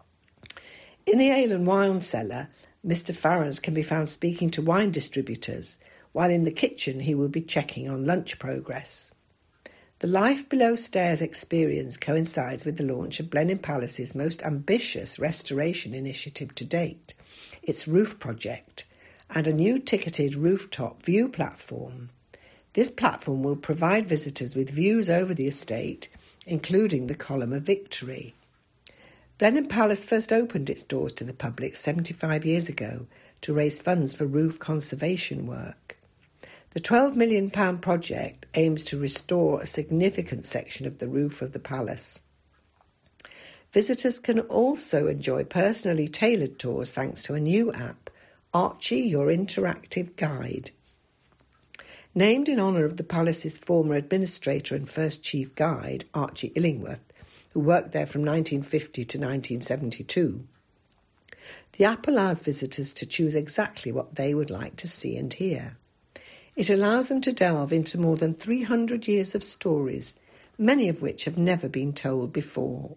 In the ale and wine cellar, Mister Farrance can be found speaking to wine distributors, while in the kitchen he will be checking on lunch progress. The Life Below Stairs experience coincides with the launch of Blenheim Palace's most ambitious restoration initiative to date, its roof project, and a new ticketed rooftop view platform. This platform will provide visitors with views over the estate, including the Column of Victory. Blenheim Palace first opened its doors to the public seventy-five years ago to raise funds for roof conservation work. The twelve million pounds project aims to restore a significant section of the roof of the palace. Visitors can also enjoy personally tailored tours thanks to a new app, Archie, Your Interactive Guide. Named in honour of the palace's former administrator and first chief guide, Archie Illingworth, who worked there from nineteen fifty to nineteen seventy-two, the app allows visitors to choose exactly what they would like to see and hear. It allows them to delve into more than three hundred years of stories, many of which have never been told before.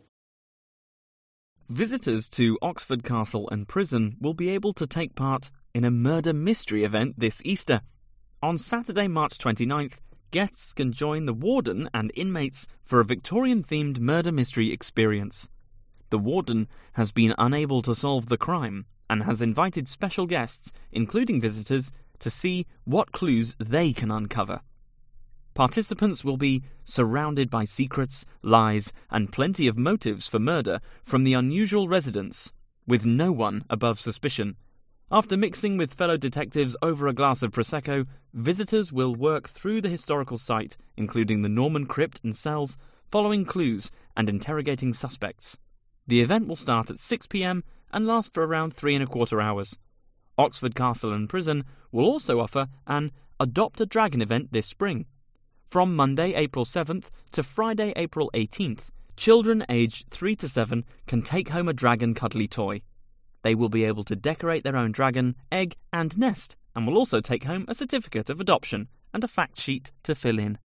Visitors to Oxford Castle and Prison will be able to take part in a murder mystery event this Easter. On Saturday, March twenty-ninth, guests can join the warden and inmates for a Victorian-themed murder mystery experience. The warden has been unable to solve the crime and has invited special guests, including visitors, to see what clues they can uncover. Participants will be surrounded by secrets, lies, and plenty of motives for murder from the unusual residence, with no one above suspicion. After mixing with fellow detectives over a glass of Prosecco, visitors will work through the historical site, including the Norman crypt and cells, following clues and interrogating suspects. The event will start at six p.m. and last for around three and a quarter hours. Oxford Castle and Prison will also offer an Adopt a Dragon event this spring. From Monday, April seventh to Friday, April eighteenth, children aged three to seven can take home a dragon cuddly toy. They will be able to decorate their own dragon, egg and nest and will also take home a certificate of adoption and a fact sheet to fill in.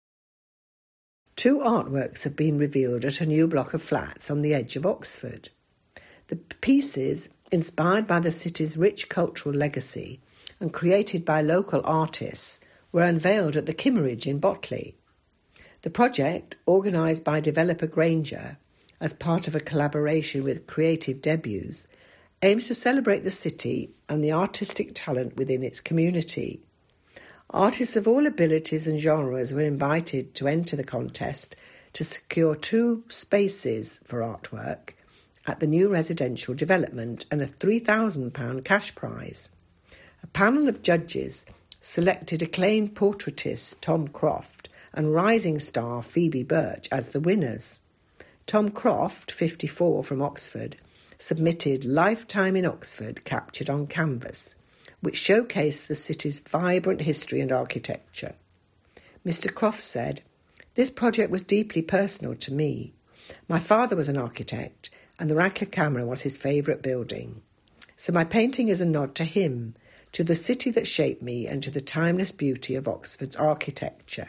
Two artworks have been revealed at a new block of flats on the edge of Oxford. The pieces, inspired by the city's rich cultural legacy and created by local artists, were unveiled at the Kimmeridge in Botley. The project, organised by developer Grainger as part of a collaboration with Creative Debuts, aims to celebrate the city and the artistic talent within its community. Artists of all abilities and genres were invited to enter the contest to secure two spaces for artwork at the new residential development and a three thousand pounds cash prize. A panel of judges selected acclaimed portraitist Tom Croft and rising star Phoebe Birch as the winners. Tom Croft, fifty-four, from Oxford, submitted Lifetime in Oxford Captured on Canvas, which showcased the city's vibrant history and architecture. Mister Croft said, "This project was deeply personal to me. My father was an architect, and the Radcliffe Camera was his favourite building. So my painting is a nod to him, to the city that shaped me, and to the timeless beauty of Oxford's architecture."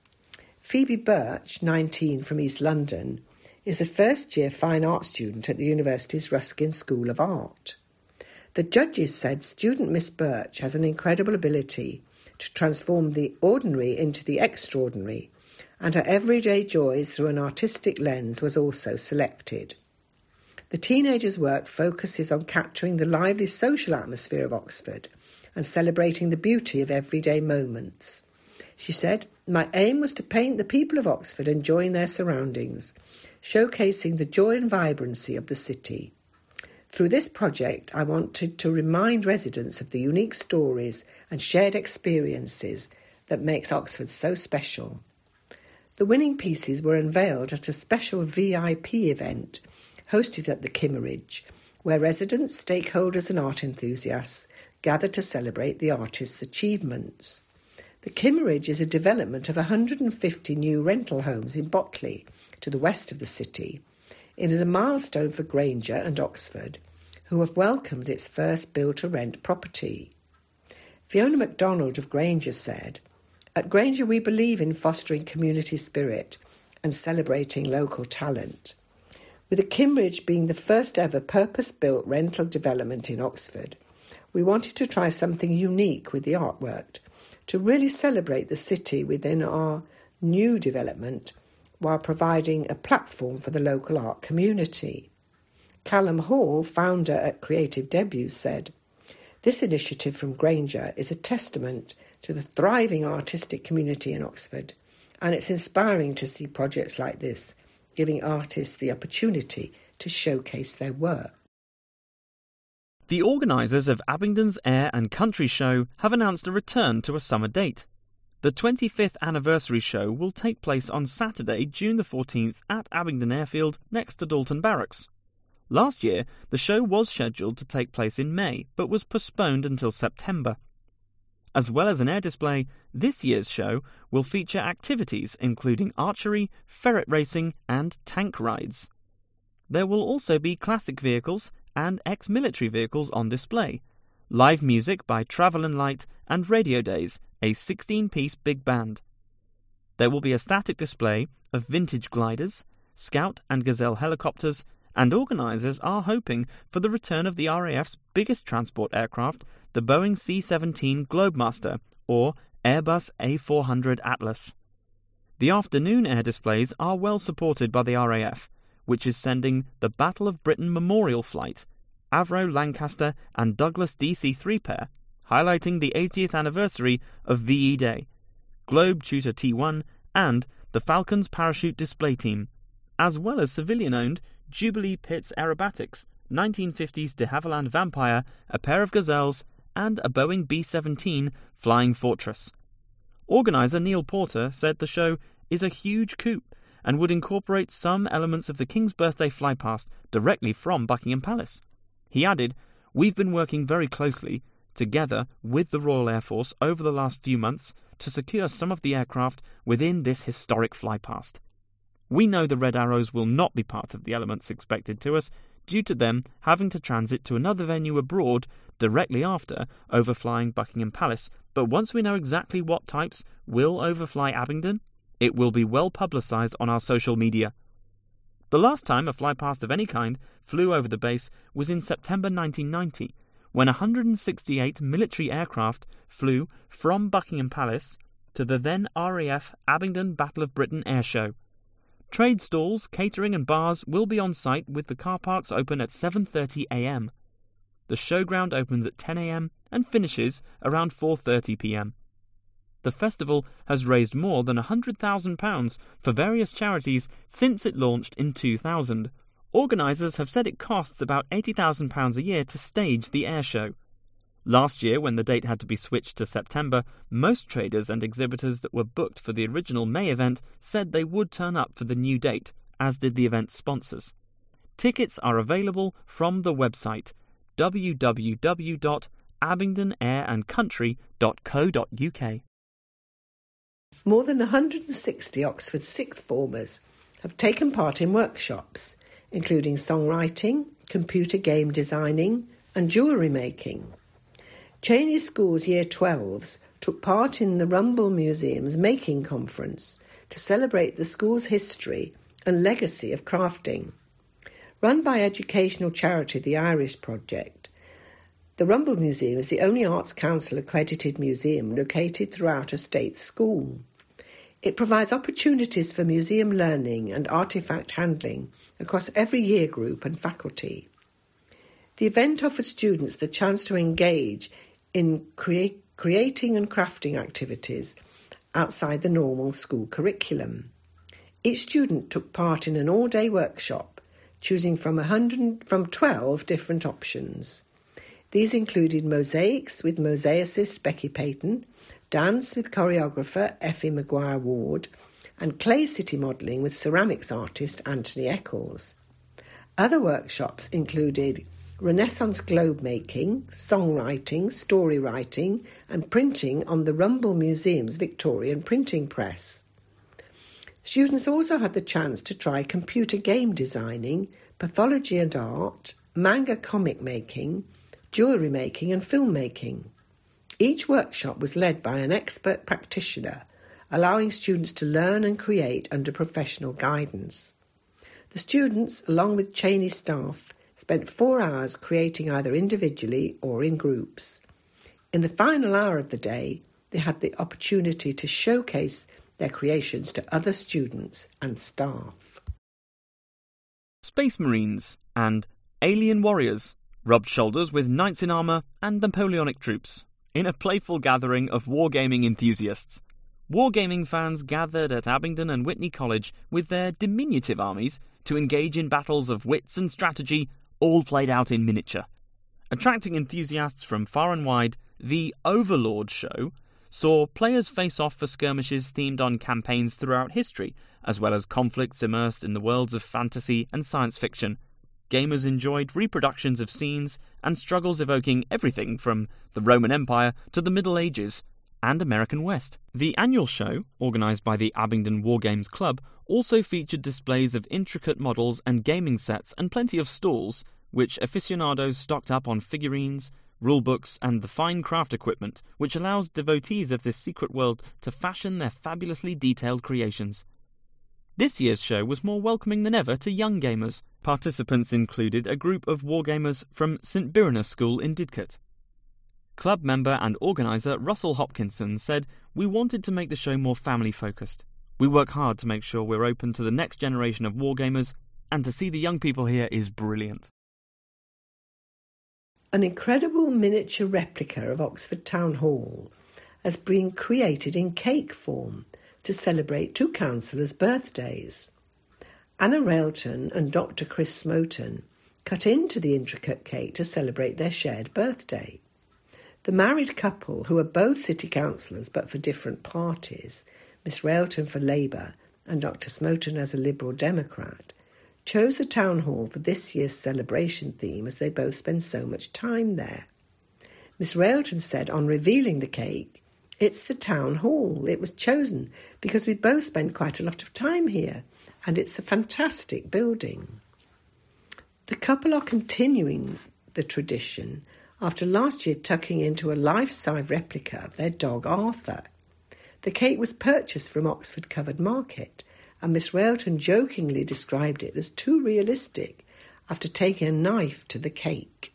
Phoebe Birch, nineteen, from East London, is a first-year fine art student at the university's Ruskin School of Art. The judges said student Miss Birch has an incredible ability to transform the ordinary into the extraordinary, and her everyday joys through an artistic lens was also selected. The teenager's work focuses on capturing the lively social atmosphere of Oxford and celebrating the beauty of everyday moments. She said, "My aim was to paint the people of Oxford enjoying their surroundings, showcasing the joy and vibrancy of the city. Through this project, I wanted to remind residents of the unique stories and shared experiences that makes Oxford so special." The winning pieces were unveiled at a special V I P event hosted at the Kimmeridge, where residents, stakeholders and art enthusiasts gathered to celebrate the artists' achievements. The Kimmeridge is a development of one hundred fifty new rental homes in Botley, to the west of the city. It is a milestone for Grainger and Oxford, who have welcomed its first build-to-rent property. Fiona MacDonald of Grainger said, "At Grainger we believe in fostering community spirit and celebrating local talent. With the Kimmeridge being the first ever purpose-built rental development in Oxford, we wanted to try something unique with the artwork, to really celebrate the city within our new development while providing a platform for the local art community." Callum Hall, founder at Creative Debuts, said, "This initiative from Grainger is a testament to the thriving artistic community in Oxford, and it's inspiring to see projects like this, giving artists the opportunity to showcase their work." The organisers of Abingdon's Air and Country Show have announced a return to a summer date. The twenty-fifth anniversary show will take place on Saturday, June the fourteenth at Abingdon Airfield next to Dalton Barracks. Last year, the show was scheduled to take place in May, but was postponed until September. As well as an air display, this year's show will feature activities including archery, ferret racing and tank rides. There will also be classic vehicles and ex-military vehicles on display, live music by Travel and Light and Radio Days, a sixteen-piece big band. There will be a static display of vintage gliders, Scout and Gazelle helicopters, and organisers are hoping for the return of the R A F's biggest transport aircraft, the Boeing C seventeen Globemaster, or Airbus A four hundred Atlas. The afternoon air displays are well supported by the R A F, which is sending the Battle of Britain Memorial Flight, Avro Lancaster and Douglas D C three pair, highlighting the eightieth anniversary of V E Day, Globe Tutor T one, and the Falcons Parachute Display Team, as well as civilian-owned Jubilee Pitts Aerobatics, nineteen fifties de Havilland Vampire, a pair of Gazelles, and a Boeing B seventeen Flying Fortress. Organiser Neil Porter said the show is a huge coup and would incorporate some elements of the King's Birthday flypast directly from Buckingham Palace. He added, "We've been working very closely together with the Royal Air Force over the last few months to secure some of the aircraft within this historic flypast. We know the Red Arrows will not be part of the elements expected to us due to them having to transit to another venue abroad directly after overflying Buckingham Palace. But once we know exactly what types will overfly Abingdon, it will be well publicised on our social media. The last time a flypast of any kind flew over the base was in September nineteen ninety, when one hundred sixty-eight military aircraft flew from Buckingham Palace to the then R A F Abingdon Battle of Britain Airshow. Trade stalls, catering and bars will be on site with the car parks open at seven thirty a m. The showground opens at ten a m and finishes around four thirty p m. The festival has raised more than one hundred thousand pounds for various charities since it launched in two thousand. Organisers have said it costs about eighty thousand pounds a year to stage the airshow. Last year, when the date had to be switched to September, most traders and exhibitors that were booked for the original May event said they would turn up for the new date, as did the event's sponsors. Tickets are available from the website w w w dot abingdon air and country dot co dot u k. More than one hundred sixty Oxford sixth formers have taken part in workshops, including songwriting, computer game designing and jewellery making. Cheney School's Year twelves took part in the Rumble Museum's Making Conference to celebrate the school's history and legacy of crafting. Run by educational charity The Irish Project, the Rumble Museum is the only Arts Council accredited museum located throughout a state school. It provides opportunities for museum learning and artefact handling across every year group and faculty. The event offers students the chance to engage in create, creating and crafting activities outside the normal school curriculum. Each student took part in an all-day workshop, choosing from, one hundred, from twelve different options. These included mosaics with mosaicist Becky Payton, dance with choreographer Effie Maguire Ward, and clay city modelling with ceramics artist Anthony Eccles. Other workshops included Renaissance globe making, songwriting, story writing and printing on the Rumble Museum's Victorian printing press. Students also had the chance to try computer game designing, pathology and art, manga comic making, jewellery making and filmmaking. Each workshop was led by an expert practitioner, allowing students to learn and create under professional guidance. The students, along with Cheney staff, spent four hours creating either individually or in groups. In the final hour of the day, they had the opportunity to showcase their creations to other students and staff. Space Marines and Alien Warriors rubbed shoulders with Knights in Armour and Napoleonic troops in a playful gathering of wargaming enthusiasts. Wargaming fans gathered at Abingdon and Witney College with their diminutive armies to engage in battles of wits and strategy, all played out in miniature. Attracting enthusiasts from far and wide, the Overlord show saw players face off for skirmishes themed on campaigns throughout history, as well as conflicts immersed in the worlds of fantasy and science fiction. Gamers enjoyed reproductions of scenes and struggles evoking everything from the Roman Empire to the Middle Ages and American West. The annual show, organised by the Abingdon Wargames Club, also featured displays of intricate models and gaming sets and plenty of stalls, which aficionados stocked up on figurines, rulebooks and the fine craft equipment, which allows devotees of this secret world to fashion their fabulously detailed creations. This year's show was more welcoming than ever to young gamers. Participants included a group of wargamers from St Birna School in Didcot. Club member and organiser Russell Hopkinson said, "We wanted to make the show more family-focused. We work hard to make sure we're open to the next generation of wargamers, and to see the young people here is brilliant." An incredible miniature replica of Oxford Town Hall has been created in cake form to celebrate two councillors' birthdays. Anna Railton and Doctor Chris Smoten cut into the intricate cake to celebrate their shared birthday. The married couple, who are both city councillors but for different parties, Miss Railton for Labour and Doctor Smoten as a Liberal Democrat, chose the town hall for this year's celebration theme as they both spend so much time there. Miss Railton said on revealing the cake, "It's the town hall. It was chosen because we both spend quite a lot of time here, and it's a fantastic building." The couple are continuing the tradition after last year tucking into a life-size replica of their dog Arthur. The cake was purchased from Oxford Covered Market, and Miss Railton jokingly described it as too realistic after taking a knife to the cake.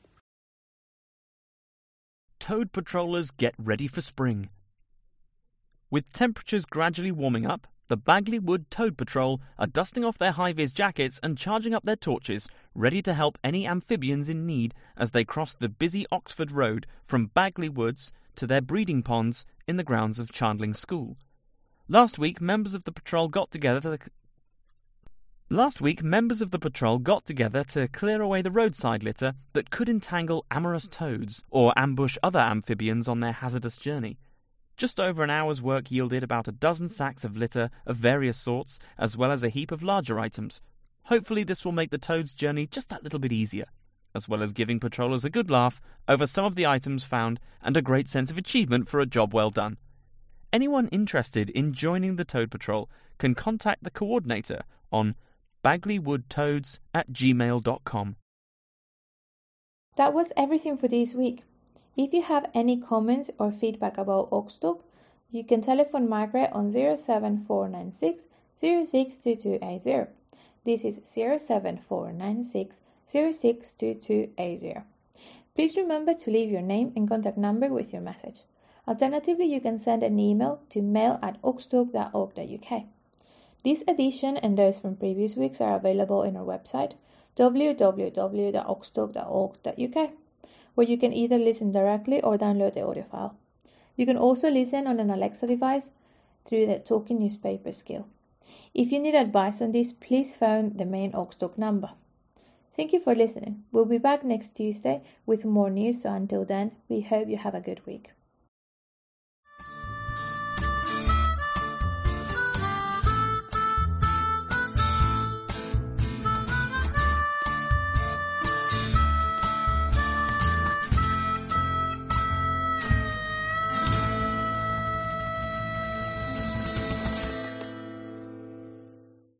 Toad patrollers get ready for spring. With temperatures gradually warming up, the Bagley Wood Toad Patrol are dusting off their high-vis jackets and charging up their torches, ready to help any amphibians in need as they cross the busy Oxford Road from Bagley Woods to their breeding ponds in the grounds of Chandling School. Last week, members of the patrol got together to Last week, members of the patrol got together to clear away the roadside litter that could entangle amorous toads or ambush other amphibians on their hazardous journey. Just over an hour's work yielded about a dozen sacks of litter of various sorts, as well as a heap of larger items. Hopefully this will make the toad's journey just that little bit easier, as well as giving patrollers a good laugh over some of the items found and a great sense of achievement for a job well done. Anyone interested in joining the Toad Patrol can contact the coordinator on bagleywoodtoads at gmail dot com. That was everything for this week. If you have any comments or feedback about Oxtalk, you can telephone Margaret on zero seven four nine six zero six two two eight zero. This is zero seven four nine six zero six two two eight zero. Please remember to leave your name and contact number with your message. Alternatively, you can send an email to mail at oxtalk dot org dot U K. This edition and those from previous weeks are available on our website, w w w dot oxtalk dot org dot U K, where you can either listen directly or download the audio file. You can also listen on an Alexa device through the Talking Newspaper skill. If you need advice on this, please phone the main Oxtalk number. Thank you for listening. We'll be back next Tuesday with more news, so until then, we hope you have a good week.